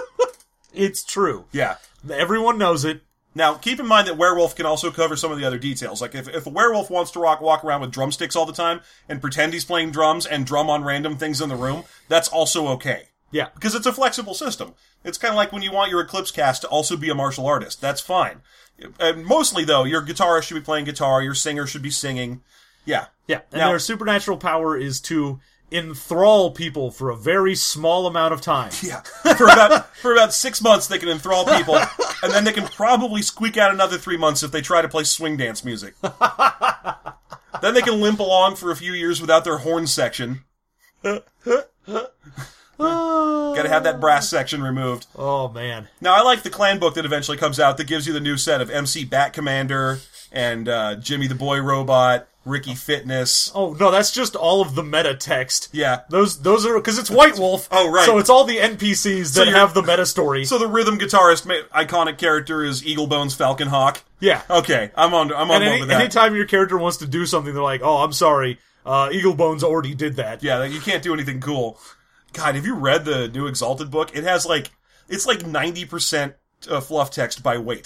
It's true. Yeah. Everyone knows it. Now, keep in mind that werewolf can also cover some of the other details. Like, if, if a werewolf wants to rock, walk around with drumsticks all the time and pretend he's playing drums and drum on random things in the room, that's also okay. Yeah. Because it's a flexible system. It's kind of like when you want your Eclipse cast to also be a martial artist. That's fine. And mostly, though, your guitarist should be playing guitar, your singer should be singing. Yeah. Yeah. And Now- their supernatural power is to enthrall people for a very small amount of time. Yeah. For about for about six months, they can enthrall people, and then they can probably squeak out another three months if they try to play swing dance music. Then they can limp along for a few years without their horn section. Gotta have that brass section removed. Oh, man. Now, I like the clan book that eventually comes out that gives you the new set of M C Bat Commander and uh, Jimmy the Boy Robot, Ricky Fitness. Oh, no, that's just all of the meta text. Yeah. Those those are, because it's White Wolf. Oh, right. So it's all the N P Cs that you're- have the meta story. So the rhythm guitarist ma- iconic character is Eaglebones Falconhawk. yeah. Okay, I'm on. I'm on And board any, with that. anytime your character wants to do something, they're like, oh, I'm sorry, uh, Eaglebones already did that. Yeah, like, you can't do anything cool. God, have you read the new Exalted book? It has like it's like ninety percent uh, fluff text by weight.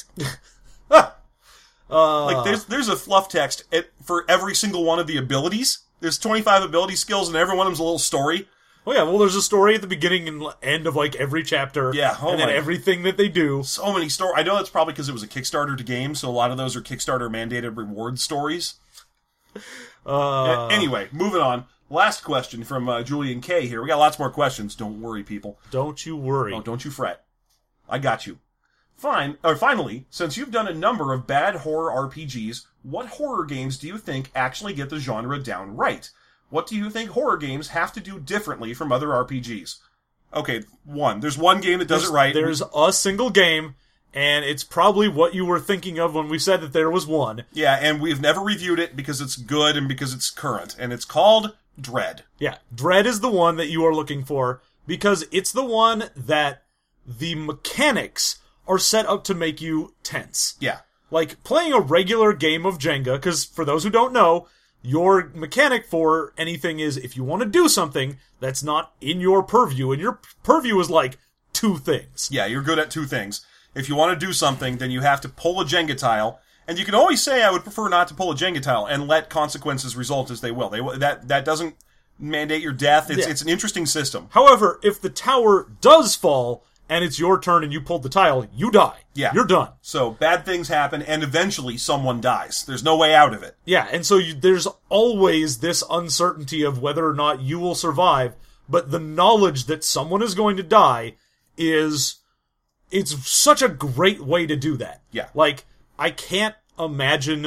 Uh, Like there's there's a fluff text at, for every single one of the abilities. There's twenty-five ability skills, and every one of them's a little story. oh, yeah, well, there's a story at the beginning and end of, like, every chapter. Yeah, oh and then my- everything that they do. So many story. I know that's probably because it was a Kickstarter to game, so a lot of those are Kickstarter mandated reward stories. Uh, Anyway, moving on. Last question from uh, Julian K. Here. We got lots more questions. Don't worry, people. don't you worry. Oh, don't you fret. I got you. Fine. Or finally, since you've done a number of bad horror R P Gs, what horror games do you think actually get the genre down right? What do you think horror games have to do differently from other R P Gs? Okay, one. There's one game that does there's, it right. There's a single game, and it's probably what you were thinking of when we said that there was one. Yeah, and we've never reviewed it because it's good and because it's current. And it's called Dread. Yeah, Dread is the one that you are looking for, because it's the one that the mechanics are set up to make you tense. Yeah. Like, playing a regular game of Jenga, because for those who don't know, your mechanic for anything is if you want to do something that's not in your purview, and your purview is like two things. Yeah, you're good at two things. If you want to do something, then you have to pull a Jenga tile, and you can always say, I would prefer not to pull a Jenga tile, and let consequences result as they will. They that that doesn't mandate your death. It's Yeah. it's an interesting system. However, if the tower does fall, and it's your turn and you pulled the tile, you die. Yeah. You're done. So bad things happen, and eventually someone dies. There's no way out of it. Yeah, and so you, there's always this uncertainty of whether or not you will survive, but the knowledge that someone is going to die is... It's such a great way to do that. Yeah. Like, I can't imagine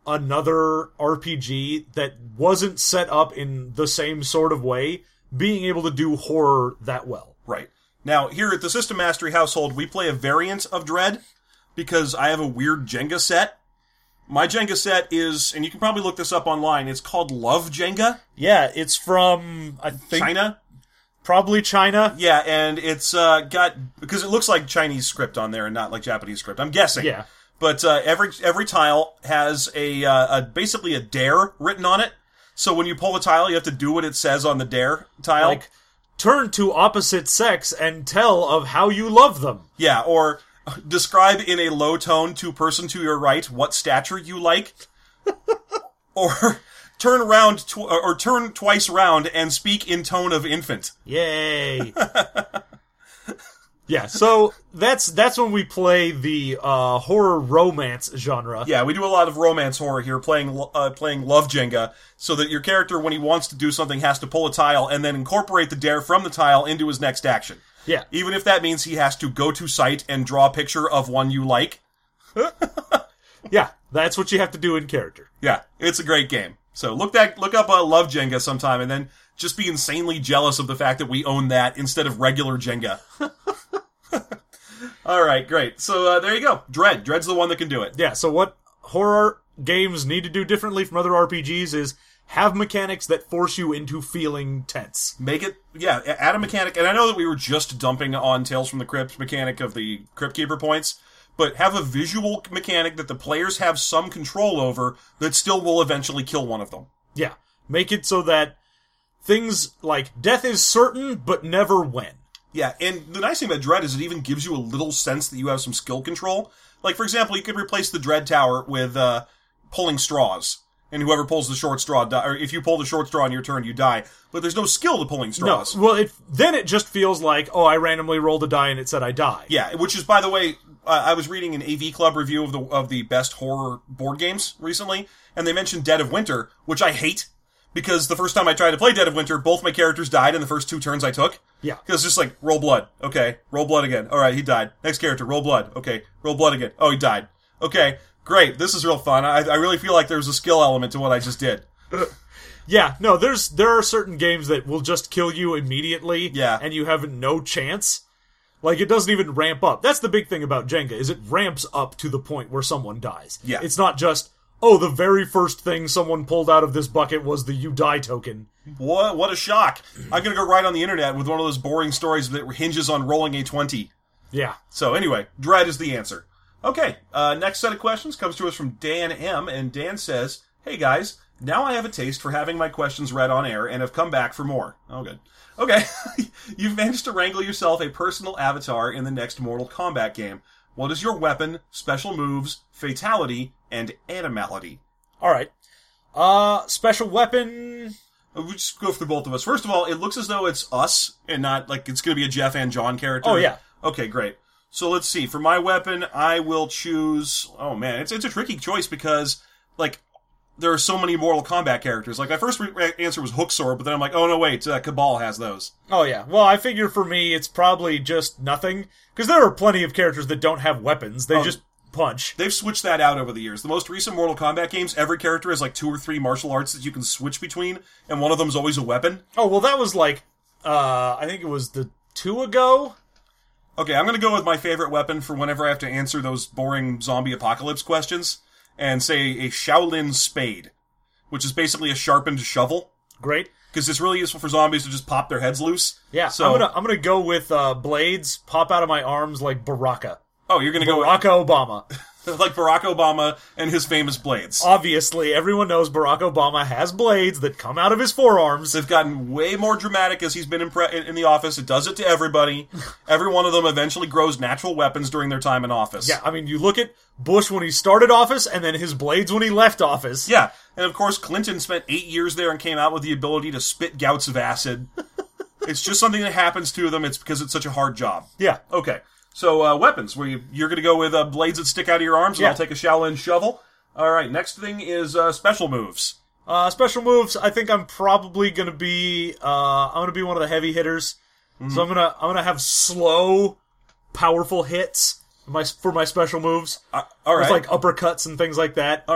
another R P G that wasn't set up in the same sort of way being able to do horror that well. Right. Now, here at the System Mastery household, we play a variant of Dread because I have a weird Jenga set. My Jenga set is, and you can probably look this up online, it's called Love Jenga. Yeah, it's from, I think... China? Probably China. Yeah, and it's uh, got, because it looks like Chinese script on there and not like Japanese script. I'm guessing. Yeah. But uh, every every tile has a, uh, a basically a dare written on it. So when you pull the tile, you have to do what it says on the dare tile. Like, turn to opposite sex and tell of how you love them. Yeah, or describe in a low tone to person to your right what stature you like. Or turn around tw- or turn twice round and speak in tone of infant. Yay. Yeah, so that's that's when we play the uh, horror romance genre. Yeah, we do a lot of romance horror here, playing uh, playing Love Jenga, so that your character, when he wants to do something, has to pull a tile and then incorporate the dare from the tile into his next action. Yeah. Even if that means he has to go to site and draw a picture of one you like. Yeah, that's what you have to do in character. Yeah, it's a great game. So look that look up uh, Love Jenga sometime, and then just be insanely jealous of the fact that we own that instead of regular Jenga. All right, great. So uh, there you go. Dread. Dread's the one that can do it. Yeah, so what horror games need to do differently from other R P Gs is have mechanics that force you into feeling tense. Make it, yeah, add a mechanic. And I know that we were just dumping on Tales from the Crypt mechanic of the Crypt Keeper points, but have a visual mechanic that the players have some control over that still will eventually kill one of them. Yeah, make it so that things like death is certain, but never when. Yeah, and the nice thing about Dread is it even gives you a little sense that you have some skill control. Like, for example, you could replace the Dread Tower with uh, pulling straws. And whoever pulls the short straw, die, or if you pull the short straw on your turn, you die. But there's no skill to pulling straws. No, well, it, then it just feels like, oh, I randomly rolled a die and it said I die. Yeah, which is, by the way, uh, I was reading an A V Club review of the of the best horror board games recently, and they mentioned Dead of Winter, which I hate, because the first time I tried to play Dead of Winter, both my characters died in the first two turns I took. Yeah. Because it's just like, roll blood. Okay, roll blood again. Alright, he died. Next character, roll blood. Okay, roll blood again. Oh, he died. Okay, great. This is real fun. I, I really feel like there's a skill element to what I just did. Yeah, no, there's there are certain games that will just kill you immediately, Yeah. and you have no chance. Like, it doesn't even ramp up. That's the big thing about Jenga, is it ramps up to the point where someone dies. Yeah. It's not just, oh, the very first thing someone pulled out of this bucket was the you die token. What what a shock. I'm gonna go right on the internet with one of those boring stories that hinges on rolling a twenty. Yeah. So anyway, Dread is the answer. Okay, uh, next set of questions comes to us from Dan M, and Dan says, "Hey guys, now I have a taste for having my questions read on air and have come back for more." Oh, good. Okay, you've managed to wrangle yourself a personal avatar in the next Mortal Kombat game. What is your weapon, special moves, fatality, and animality? Alright. Uh, special weapon... We'll just go through both of us. First of all, it looks as though it's us, and not like it's going to be a Jeff and John character. Oh, yeah. Okay, great. So let's see. For my weapon, I will choose... Oh, man, it's it's a tricky choice because, like, there are so many Mortal Kombat characters. Like, my first re- answer was Hook Sword, but then I'm like, oh, no, wait, uh, Cabal has those. Oh, yeah. Well, I figure for me, it's probably just nothing. Because there are plenty of characters that don't have weapons. They Oh. just punch. They've switched that out over the years. The most recent Mortal Kombat games, every character has like two or three martial arts that you can switch between, and one of them's always a weapon. Oh, well, that was like, uh, I think it was the two ago? Okay, I'm gonna go with my favorite weapon for whenever I have to answer those boring zombie apocalypse questions, and say a Shaolin Spade, which is basically a sharpened shovel. Great. Because it's really useful for zombies to just pop their heads loose. Yeah, So, I'm gonna I'm gonna go with uh, blades pop out of my arms like Baraka. oh, you're gonna go Barack Obama. with, like Barack Obama and his famous blades. Obviously, everyone knows Barack Obama has blades that come out of his forearms. They've gotten way more dramatic as he's been in, pre- in the office. It does it to everybody. Every one of them eventually grows natural weapons during their time in office. Yeah, I mean, you look at Bush when he started office, and then his blades when he left office. Yeah, and of course Clinton spent eight years there and came out with the ability to spit gouts of acid. It's just something that happens to them. It's because it's such a hard job. Yeah. Okay, so uh, weapons. Where you, you're going to go with uh, blades that stick out of your arms, and Yeah. I'll take a Shaolin shovel. All right, next thing is uh, special moves. Uh, special moves. I think I'm probably gonna be. Uh, I'm gonna be one of the heavy hitters. So I'm gonna. I'm gonna have slow, powerful hits. My for my special moves. Uh, all right, With like uppercuts and things like that. all right.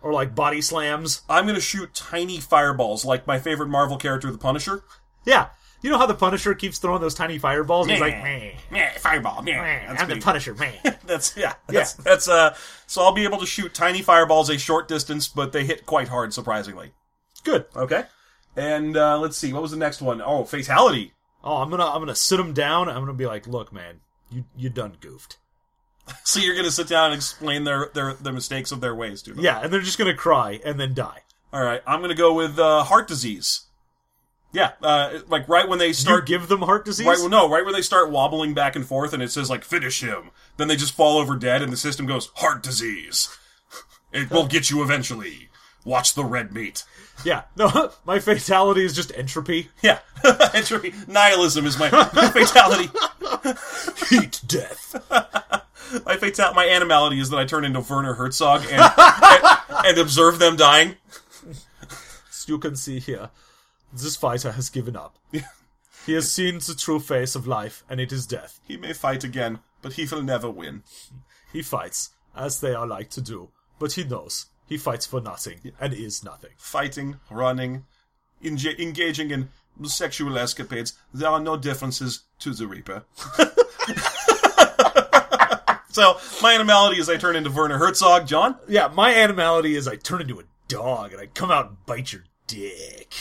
Or like body slams. I'm going to shoot tiny fireballs, like my favorite Marvel character, the Punisher. Yeah. You know how the Punisher keeps throwing those tiny fireballs? He's like, meh, Meh, fireball, meh. meh, That's I'm the me. Punisher, meh. That's yeah. That's, that's uh. So I'll be able to shoot tiny fireballs a short distance, but they hit quite hard, surprisingly. Good. Okay. And uh, let's see, what was the next one? Oh, fatality. Oh, I'm gonna I'm gonna sit them down. I'm gonna be like, look, man, you you done goofed. So you're gonna sit down and explain their their the mistakes of their ways to them. Yeah, and they're just gonna cry and then die. All right. I'm gonna go with uh, heart disease. Yeah. Uh, like right when they You start. give them heart disease? Right, well, no, right when they start wobbling back and forth and it says, like, finish him, then they just fall over dead and the system goes, heart disease. It will get you eventually. Watch the red meat. Yeah. No, my fatality is just entropy. Yeah. Entropy. Nihilism is my, my fatality. Heat death. My fatal, my animality is that I turn into Werner Herzog and, and, and observe them dying. As you can see here, this fighter has given up. He has seen the true face of life, and it is death. He may fight again, but he will never win. He fights, as they are like to do, but he knows he fights for nothing, and is nothing. Fighting, running, enga- engaging in sexual escapades, there are no differences to the Reaper. So, my animality is I turn into Werner Herzog. John? Yeah, my animality is I turn into a dog, and I come out and bite your dick.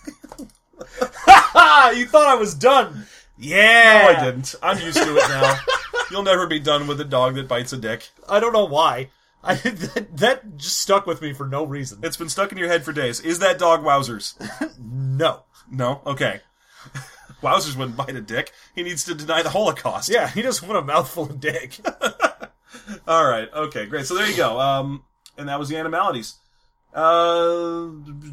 You thought I was done. Yeah. No, I didn't. I'm used to it now. You'll never be done with a dog that bites a dick. I don't know why. I, that, that just stuck with me for no reason. It's been stuck in your head for days. Is that dog Wowzers? No. No? Okay. Wowzers wouldn't bite a dick. He needs to deny the Holocaust. Yeah, he just want a mouthful of dick. All right. Okay, great. So there you go. Um, and that was the animalities. Uh,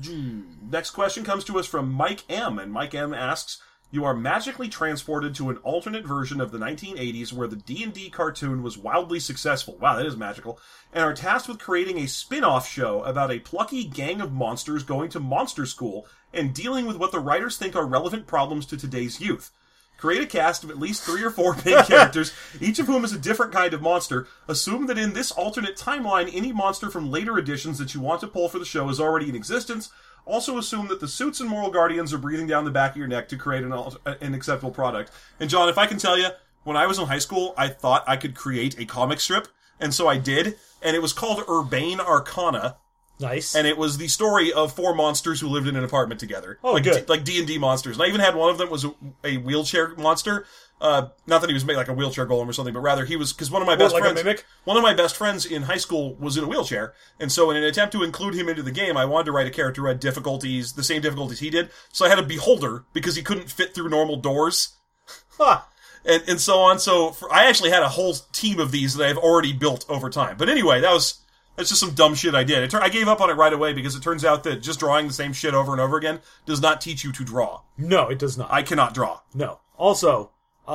next question comes to us from Mike M. And Mike M. asks, you are magically transported to an alternate version of the nineteen eighties where the D and D cartoon was wildly successful. Wow, that is magical. And are tasked with creating a spin-off show about a plucky gang of monsters going to monster school and dealing with what the writers think are relevant problems to today's youth. Create a cast of at least three or four main characters, each of whom is a different kind of monster. Assume that in this alternate timeline, any monster from later editions that you want to pull for the show is already in existence. Also assume that the suits and moral guardians are breathing down the back of your neck to create an, an acceptable product. And John, if I can tell you, when I was in high school, I thought I could create a comic strip, and so I did, and it was called Urbane Arcana. Nice. And it was the story of four monsters who lived in an apartment together. Oh, like, good. D- like D and D monsters. And I even had one of them was a, a wheelchair monster. Uh, not that he was made like a wheelchair golem or something, but rather he was, because one of my best like a friends, mimic? one of my best friends in high school was in a wheelchair. And so in an attempt to include him into the game, I wanted to write a character who had difficulties, the same difficulties he did. So I had a beholder because he couldn't fit through normal doors. Huh. And, and so on. So for, I actually had a whole team of these that I've already built over time. But anyway, that was, that's just some dumb shit I did. It tur- I gave up on it right away because it turns out that just drawing the same shit over and over again does not teach you to draw. No, it does not. I cannot draw. No. Also,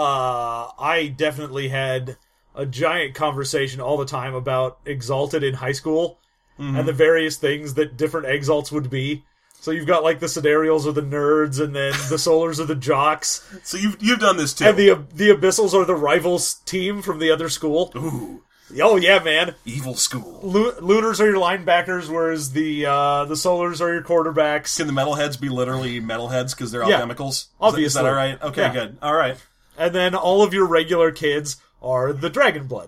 uh, I definitely had a giant conversation all the time about Exalted in high school Mm-hmm. and the various things that different Exalts would be. So you've got like the Sidereals are the nerds, and then the Solars are the jocks, So you've you've done this too. and the the Abyssals are the rivals team from the other school. Ooh, Oh yeah, man. evil school. Lu- Lunars are your linebackers, whereas the uh, the Solars are your quarterbacks. Can the metalheads be literally metalheads because they're Yeah, alchemicals? Is that- obviously. Is that all right? Okay, Yeah. good. All right. And then all of your regular kids are the Dragon Blood.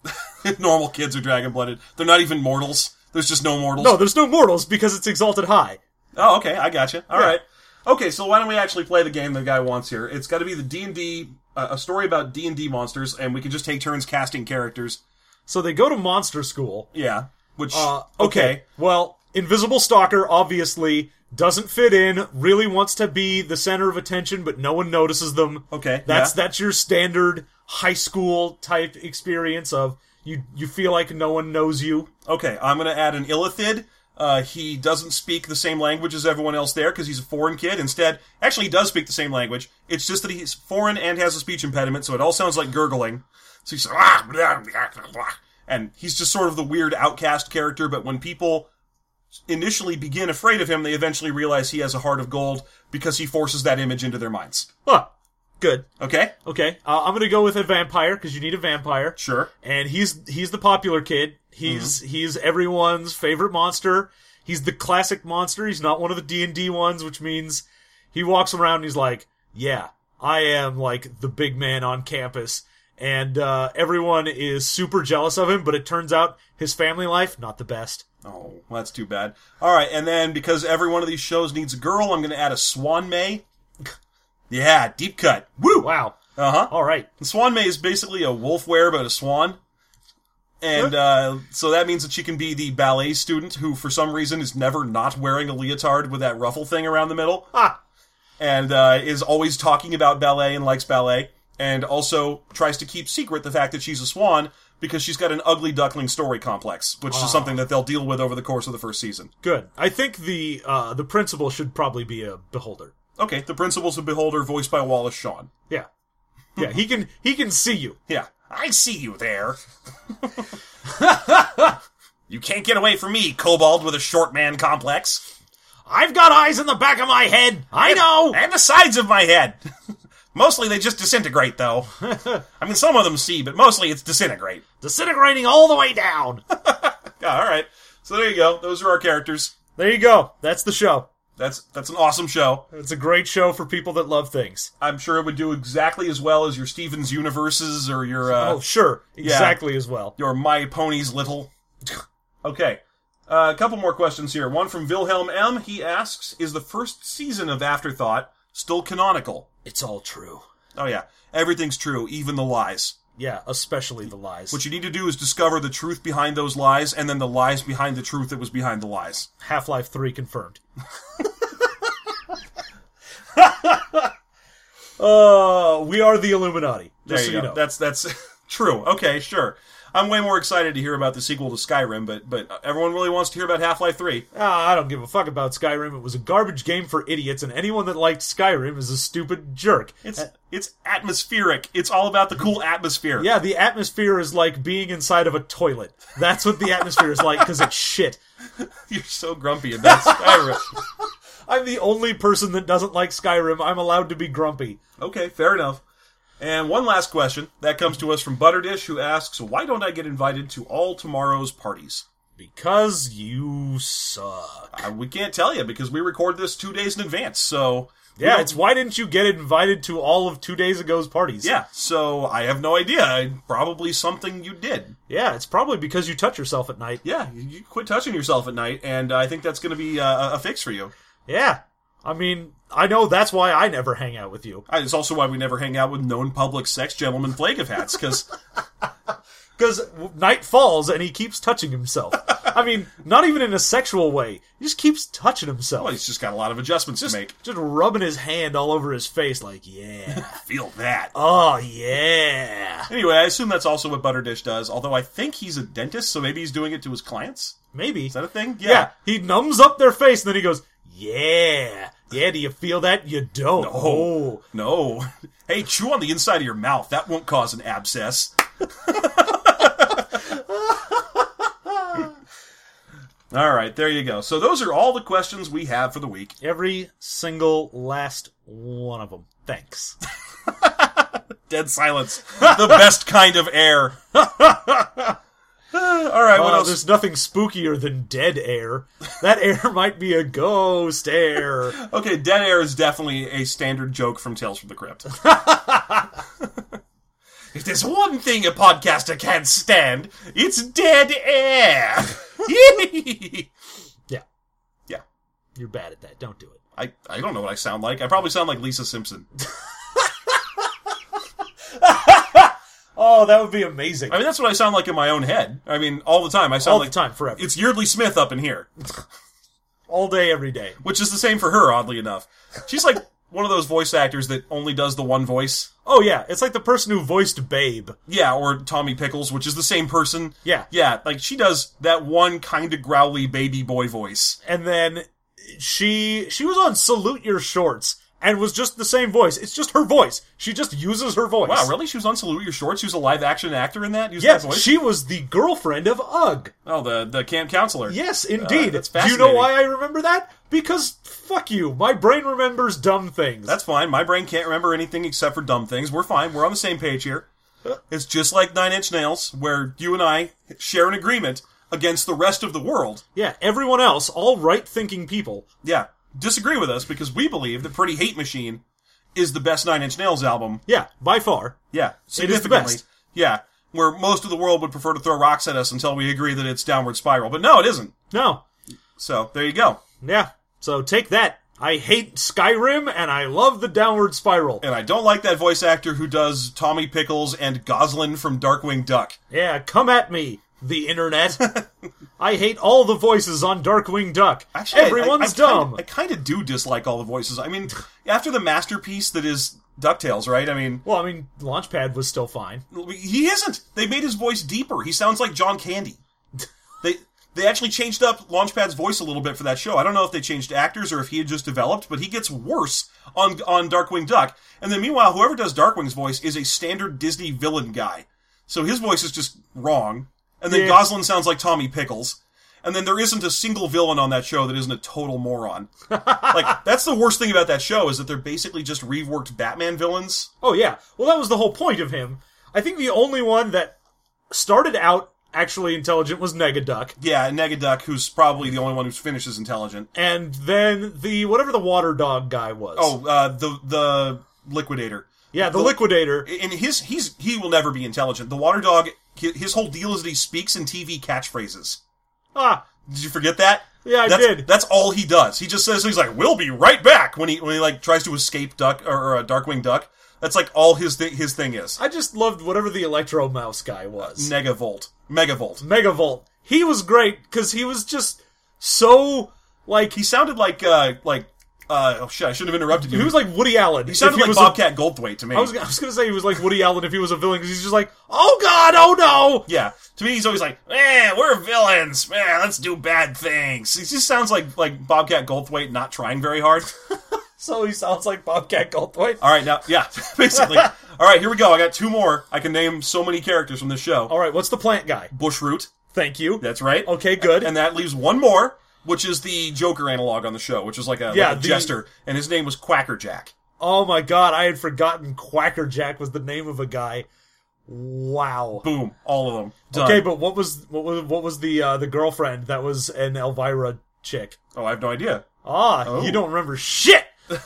Normal kids are dragon blooded. They're not even mortals. There's just no mortals. No, there's no mortals because it's Exalted High. Oh, okay, I gotcha. All Yeah. right. Okay, so why don't we actually play the game the guy wants here? It's got to be the D and D, uh, a story about D and D monsters, and we can just take turns casting characters. So they go to monster school. Yeah. Which, Uh, okay. okay. Well, Invisible Stalker obviously doesn't fit in, really wants to be the center of attention, but no one notices them. Okay, That's yeah. that's your standard high school type experience of you you feel like no one knows you. Okay, I'm going to add an Illithid. Uh, he doesn't speak the same language as everyone else there because he's a foreign kid. Instead, actually he does speak the same language. It's just that he's foreign and has a speech impediment, so it all sounds like gurgling. So he's like, ah, blah, blah, blah. And he's just sort of the weird outcast character, but when people initially begin afraid of him, they eventually realize he has a heart of gold because he forces that image into their minds. Huh. Good. Okay, Okay. Uh, I'm gonna go with a vampire, because you need a vampire. sure. And he's he's the popular kid. He's Mm-hmm. he's everyone's favorite monster. He's the classic monster. He's not one of the D and D ones, which means he walks around and he's like, yeah, I am like the big man on campus. And uh, everyone is super jealous of him, but it turns out his family life, not the best. Oh, well, that's too bad. All right, and then because every one of these shows needs a girl, I'm going to add a Swan May. Yeah, deep cut. Woo! Wow. Uh-huh. All right. Swan May is basically a wolf wear, but a swan. And uh, so that means that she can be the ballet student who, for some reason, is never not wearing a leotard with that ruffle thing around the middle. Ah. And uh, is always talking about ballet and likes ballet. And also tries to keep secret the fact that she's a swan because she's got an ugly duckling story complex, which is something that they'll deal with over the course of the first season. Good. I think the uh, the principal should probably be a beholder. Okay, the principal's a beholder voiced by Wallace Shawn. Yeah. Yeah, he can he can see you. Yeah. I see you there. You can't get away from me, kobold with a short man complex. I've got eyes in the back of my head. I know. And the sides of my head. Mostly they just disintegrate, though. I mean, some of them see, but mostly it's disintegrate. Disintegrating all the way down. Yeah, all right. So there you go. Those are our characters. There you go. That's the show. That's that's an awesome show. It's a great show for people that love things. I'm sure it would do exactly as well as your Stevens Universes or your uh, oh, sure. Exactly as well. your My Ponies Little. Okay. Uh, a couple more questions here. One from Wilhelm M. He asks, is the first season of Afterthought still canonical? It's all true. Oh, yeah. Everything's true, even the lies. Yeah, especially the lies. What you need to do is discover the truth behind those lies, and then the lies behind the truth that was behind the lies. Half-Life three confirmed. uh, we are the Illuminati. There Just you so you go. know. That's that's true. Okay, sure. I'm way more excited to hear about the sequel to Skyrim, but but everyone really wants to hear about Half-Life three. Ah, I don't give a fuck about Skyrim. It was a garbage game for idiots, and anyone that liked Skyrim is a stupid jerk. It's it's atmospheric. It's all about the cool atmosphere. Yeah, the atmosphere is like being inside of a toilet. That's what the atmosphere is like, because it's shit. You're so grumpy about Skyrim. I'm the only person that doesn't like Skyrim. I'm allowed to be grumpy. Okay, fair enough. And one last question that comes to us from Butterdish, who asks, why don't I get invited to all tomorrow's parties? Because you suck. Uh, we can't tell you because we record this two days in advance, so... we Yeah, don't- it's why didn't you get invited to all of two days ago's parties? Yeah, so I have no idea. Probably something you did. Yeah, it's probably because you touch yourself at night. Yeah, you you quit touching yourself at night, and I think that's going to be uh, a fix for you. Yeah. I mean, I know that's why I never hang out with you. Uh, It's also why we never hang out with known public sex gentlemen plague of hats, because... Because night falls and he keeps touching himself. I mean, not even in a sexual way. He just keeps touching himself. Well, he's just got a lot of adjustments just, to make. just rubbing his hand all over his face like, yeah. Feel that. Oh, yeah. Anyway, I assume that's also what Butterdish does, although I think he's a dentist, so maybe he's doing it to his clients? Maybe. Is that a thing? Yeah. He numbs up their face and then he goes, yeah. Yeah, do you feel that? You don't. No. Oh. No. Hey, chew on the inside of your mouth. That won't cause an abscess. All right, there you go. So those are all the questions we have for the week. Every single last one of them. Thanks. Dead silence. The best kind of air. All right, what Uh, else? there's nothing spookier than dead air. That air might be a ghost air. Okay, dead air is definitely a standard joke from Tales from the Crypt. If there's one thing a podcaster can't stand, it's dead air. Yeah. Yeah. You're bad at that. Don't do it. I, I don't know what I sound like. I probably sound like Lisa Simpson. Oh, that would be amazing. I mean, that's what I sound like in my own head. I mean, all the time. I sound All like the time, forever. It's Yeardley Smith up in here, All day, every day. which is the same for her, oddly enough. She's like one of those voice actors that only does the one voice. Oh, yeah. It's like the person who voiced Babe. Yeah, or Tommy Pickles, which is the same person. Yeah. Yeah, like she does that one kind of growly baby boy voice. And then she she was on Salute Your Shorts and was just the same voice. It's just her voice. She just uses her voice. Wow, really? She was on Salute Your Shorts? She was a live-action actor in that? Using Yes, that voice? she was the girlfriend of Ugg. Oh, the, the camp counselor. Yes, indeed. Uh, that's Do you know fascinating. why I remember that? Because, fuck you, my brain remembers dumb things. That's fine. My brain can't remember anything except for dumb things. We're fine. We're on the same page here. It's just like Nine Inch Nails, where you and I share an agreement against the rest of the world. Yeah, everyone else, all right-thinking people. Yeah, disagree with us because we believe that Pretty Hate Machine is the best Nine Inch Nails album. Yeah, by far. Yeah, It is the significantly. best. Yeah, where most of the world would prefer to throw rocks at us until we agree that it's Downward Spiral. But no, it isn't. No. So, there you go. Yeah. So take that. I hate Skyrim, and I love the Downward Spiral. And I don't like that voice actor who does Tommy Pickles and Goslin from Darkwing Duck. Yeah, come at me, the internet. I hate all the voices on Darkwing Duck. Actually, Everyone's I, I, I dumb. Kinda, I kind of do dislike all the voices. I mean, after the masterpiece that is DuckTales, right? I mean, Well, I mean, Launchpad was still fine. he isn't. They made his voice deeper. He sounds like John Candy. They they actually changed up Launchpad's voice a little bit for that show. I don't know if they changed actors or if he had just developed, but he gets worse on on Darkwing Duck. And then meanwhile, whoever does Darkwing's voice is a standard Disney villain guy. So his voice is just wrong. And then Yeah. Goslin sounds like Tommy Pickles. And then there isn't a single villain on that show that isn't a total moron. Like, that's the worst thing about that show, is that they're basically just reworked Batman villains. Oh, yeah. Well, that was the whole point of him. I think the only one that started out actually intelligent was Negaduck. Yeah, and Negaduck, who's probably the only one who finishes intelligent. And then the, whatever the water dog guy was. Oh, uh, the the Liquidator. yeah, the, Liquidator. And his he's he will never be intelligent. The Water Dog, hi- his whole deal is that he speaks in T V catchphrases. Ah, Did you forget that? Yeah, I that's, did. That's all he does. He just says he's like, "We'll be right back" when he when he like tries to escape Duck or, or uh, Darkwing Duck. That's like all his thi- his thing is. I just loved whatever the Electro Mouse guy was. Negavolt, Megavolt. Megavolt. He was great, because he was just so, like, He sounded like uh like uh oh shit! I shouldn't have interrupted you. he was like Woody Allen. he sounded if like was Bobcat Goldthwait to me. A, I was, I was gonna say he was like Woody Allen if he was a villain, because he's just like, oh god, oh no! Yeah, to me, he's always like, "Man, we're villains. Man, let's do bad things." He just sounds like like Bobcat Goldthwait not trying very hard. So he sounds like Bobcat Goldthwait. All right, now, yeah, basically. All right, here we go. I got two more. I can name so many characters from this show. Alright, what's the plant guy? Bushroot. Thank you. That's right. Okay, good. And that leaves one more, which is the Joker analog on the show, which is like a, Yeah, like a the- jester, and his name was Quackerjack. Oh my god, I had forgotten Quackerjack was the name of a guy. Wow. Boom, all of them. Done. Okay, but what was what was what was the uh, the girlfriend that was an Elvira chick? Oh, I have no idea. Ah, Oh. you don't remember shit.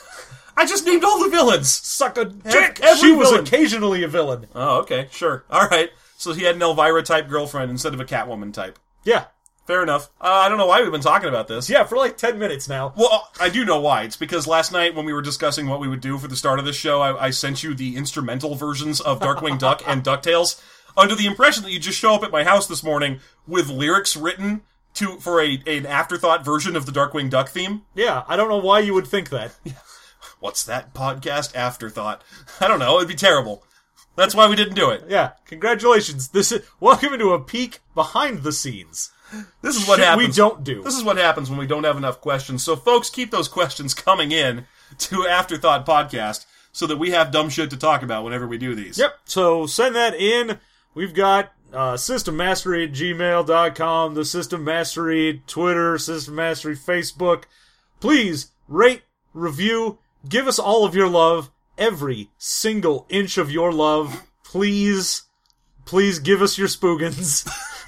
I just named all the villains. Suck a dick. every She was villain. occasionally a villain. Oh, okay, sure. All right. So he had an Elvira type girlfriend instead of a Catwoman type. Yeah, Fair enough. Uh, I don't know why we've been talking about this. yeah, for like ten minutes now. Well, I do know why. It's because last night when we were discussing what we would do for the start of this show, I, I sent you the instrumental versions of Darkwing Duck and DuckTales under the impression that you just show up at my house this morning with lyrics written to for a an afterthought version of the Darkwing Duck theme. Yeah, I don't know why you would think that. What's that podcast afterthought? I don't know. It'd be terrible. That's why we didn't do it. Yeah, congratulations. This is welcome into a peek behind the scenes. This is what Shit happens. we don't do. This is what happens when we don't have enough questions. So, folks, keep those questions coming in to Afterthought Podcast so that we have dumb shit to talk about whenever we do these. Yep. So send that in. We've got uh, System Mastery at gmail dot com, the System Mastery Twitter, System Mastery Facebook. Please rate, review, give us all of your love, every single inch of your love. Please, please give us your spoogans.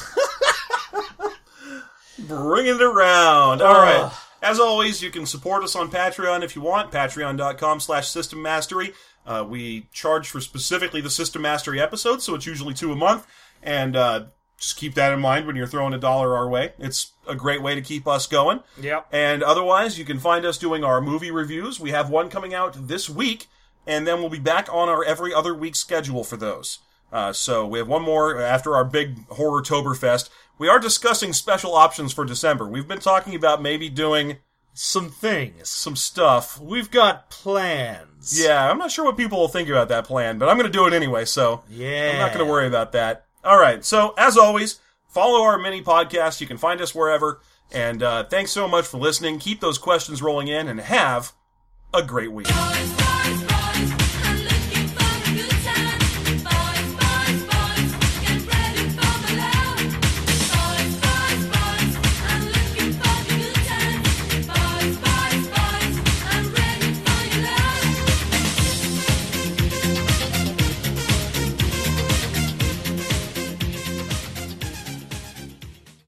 Bringing it around. All Ugh. right. As always, you can support us on Patreon if you want. Patreon dot com slash System Mastery. Uh, we charge for specifically the System Mastery episodes, so it's usually two a month. And uh, just keep that in mind when you're throwing a dollar our way. It's a great way to keep us going. Yep. And otherwise, you can find us doing our movie reviews. We have one coming out this week, and then we'll be back on our every other week schedule for those. Uh, so we have one more after our big Horror-toberfest. We are discussing special options for December. We've been talking about maybe doing Some things. some stuff. We've got plans. Yeah, I'm not sure what people will think about that plan, but I'm going to do it anyway, so Yeah. I'm not going to worry about that. All right, so as always, follow our mini podcast. You can find us wherever. And uh, thanks so much for listening. Keep those questions rolling in, and have a great week. Boys,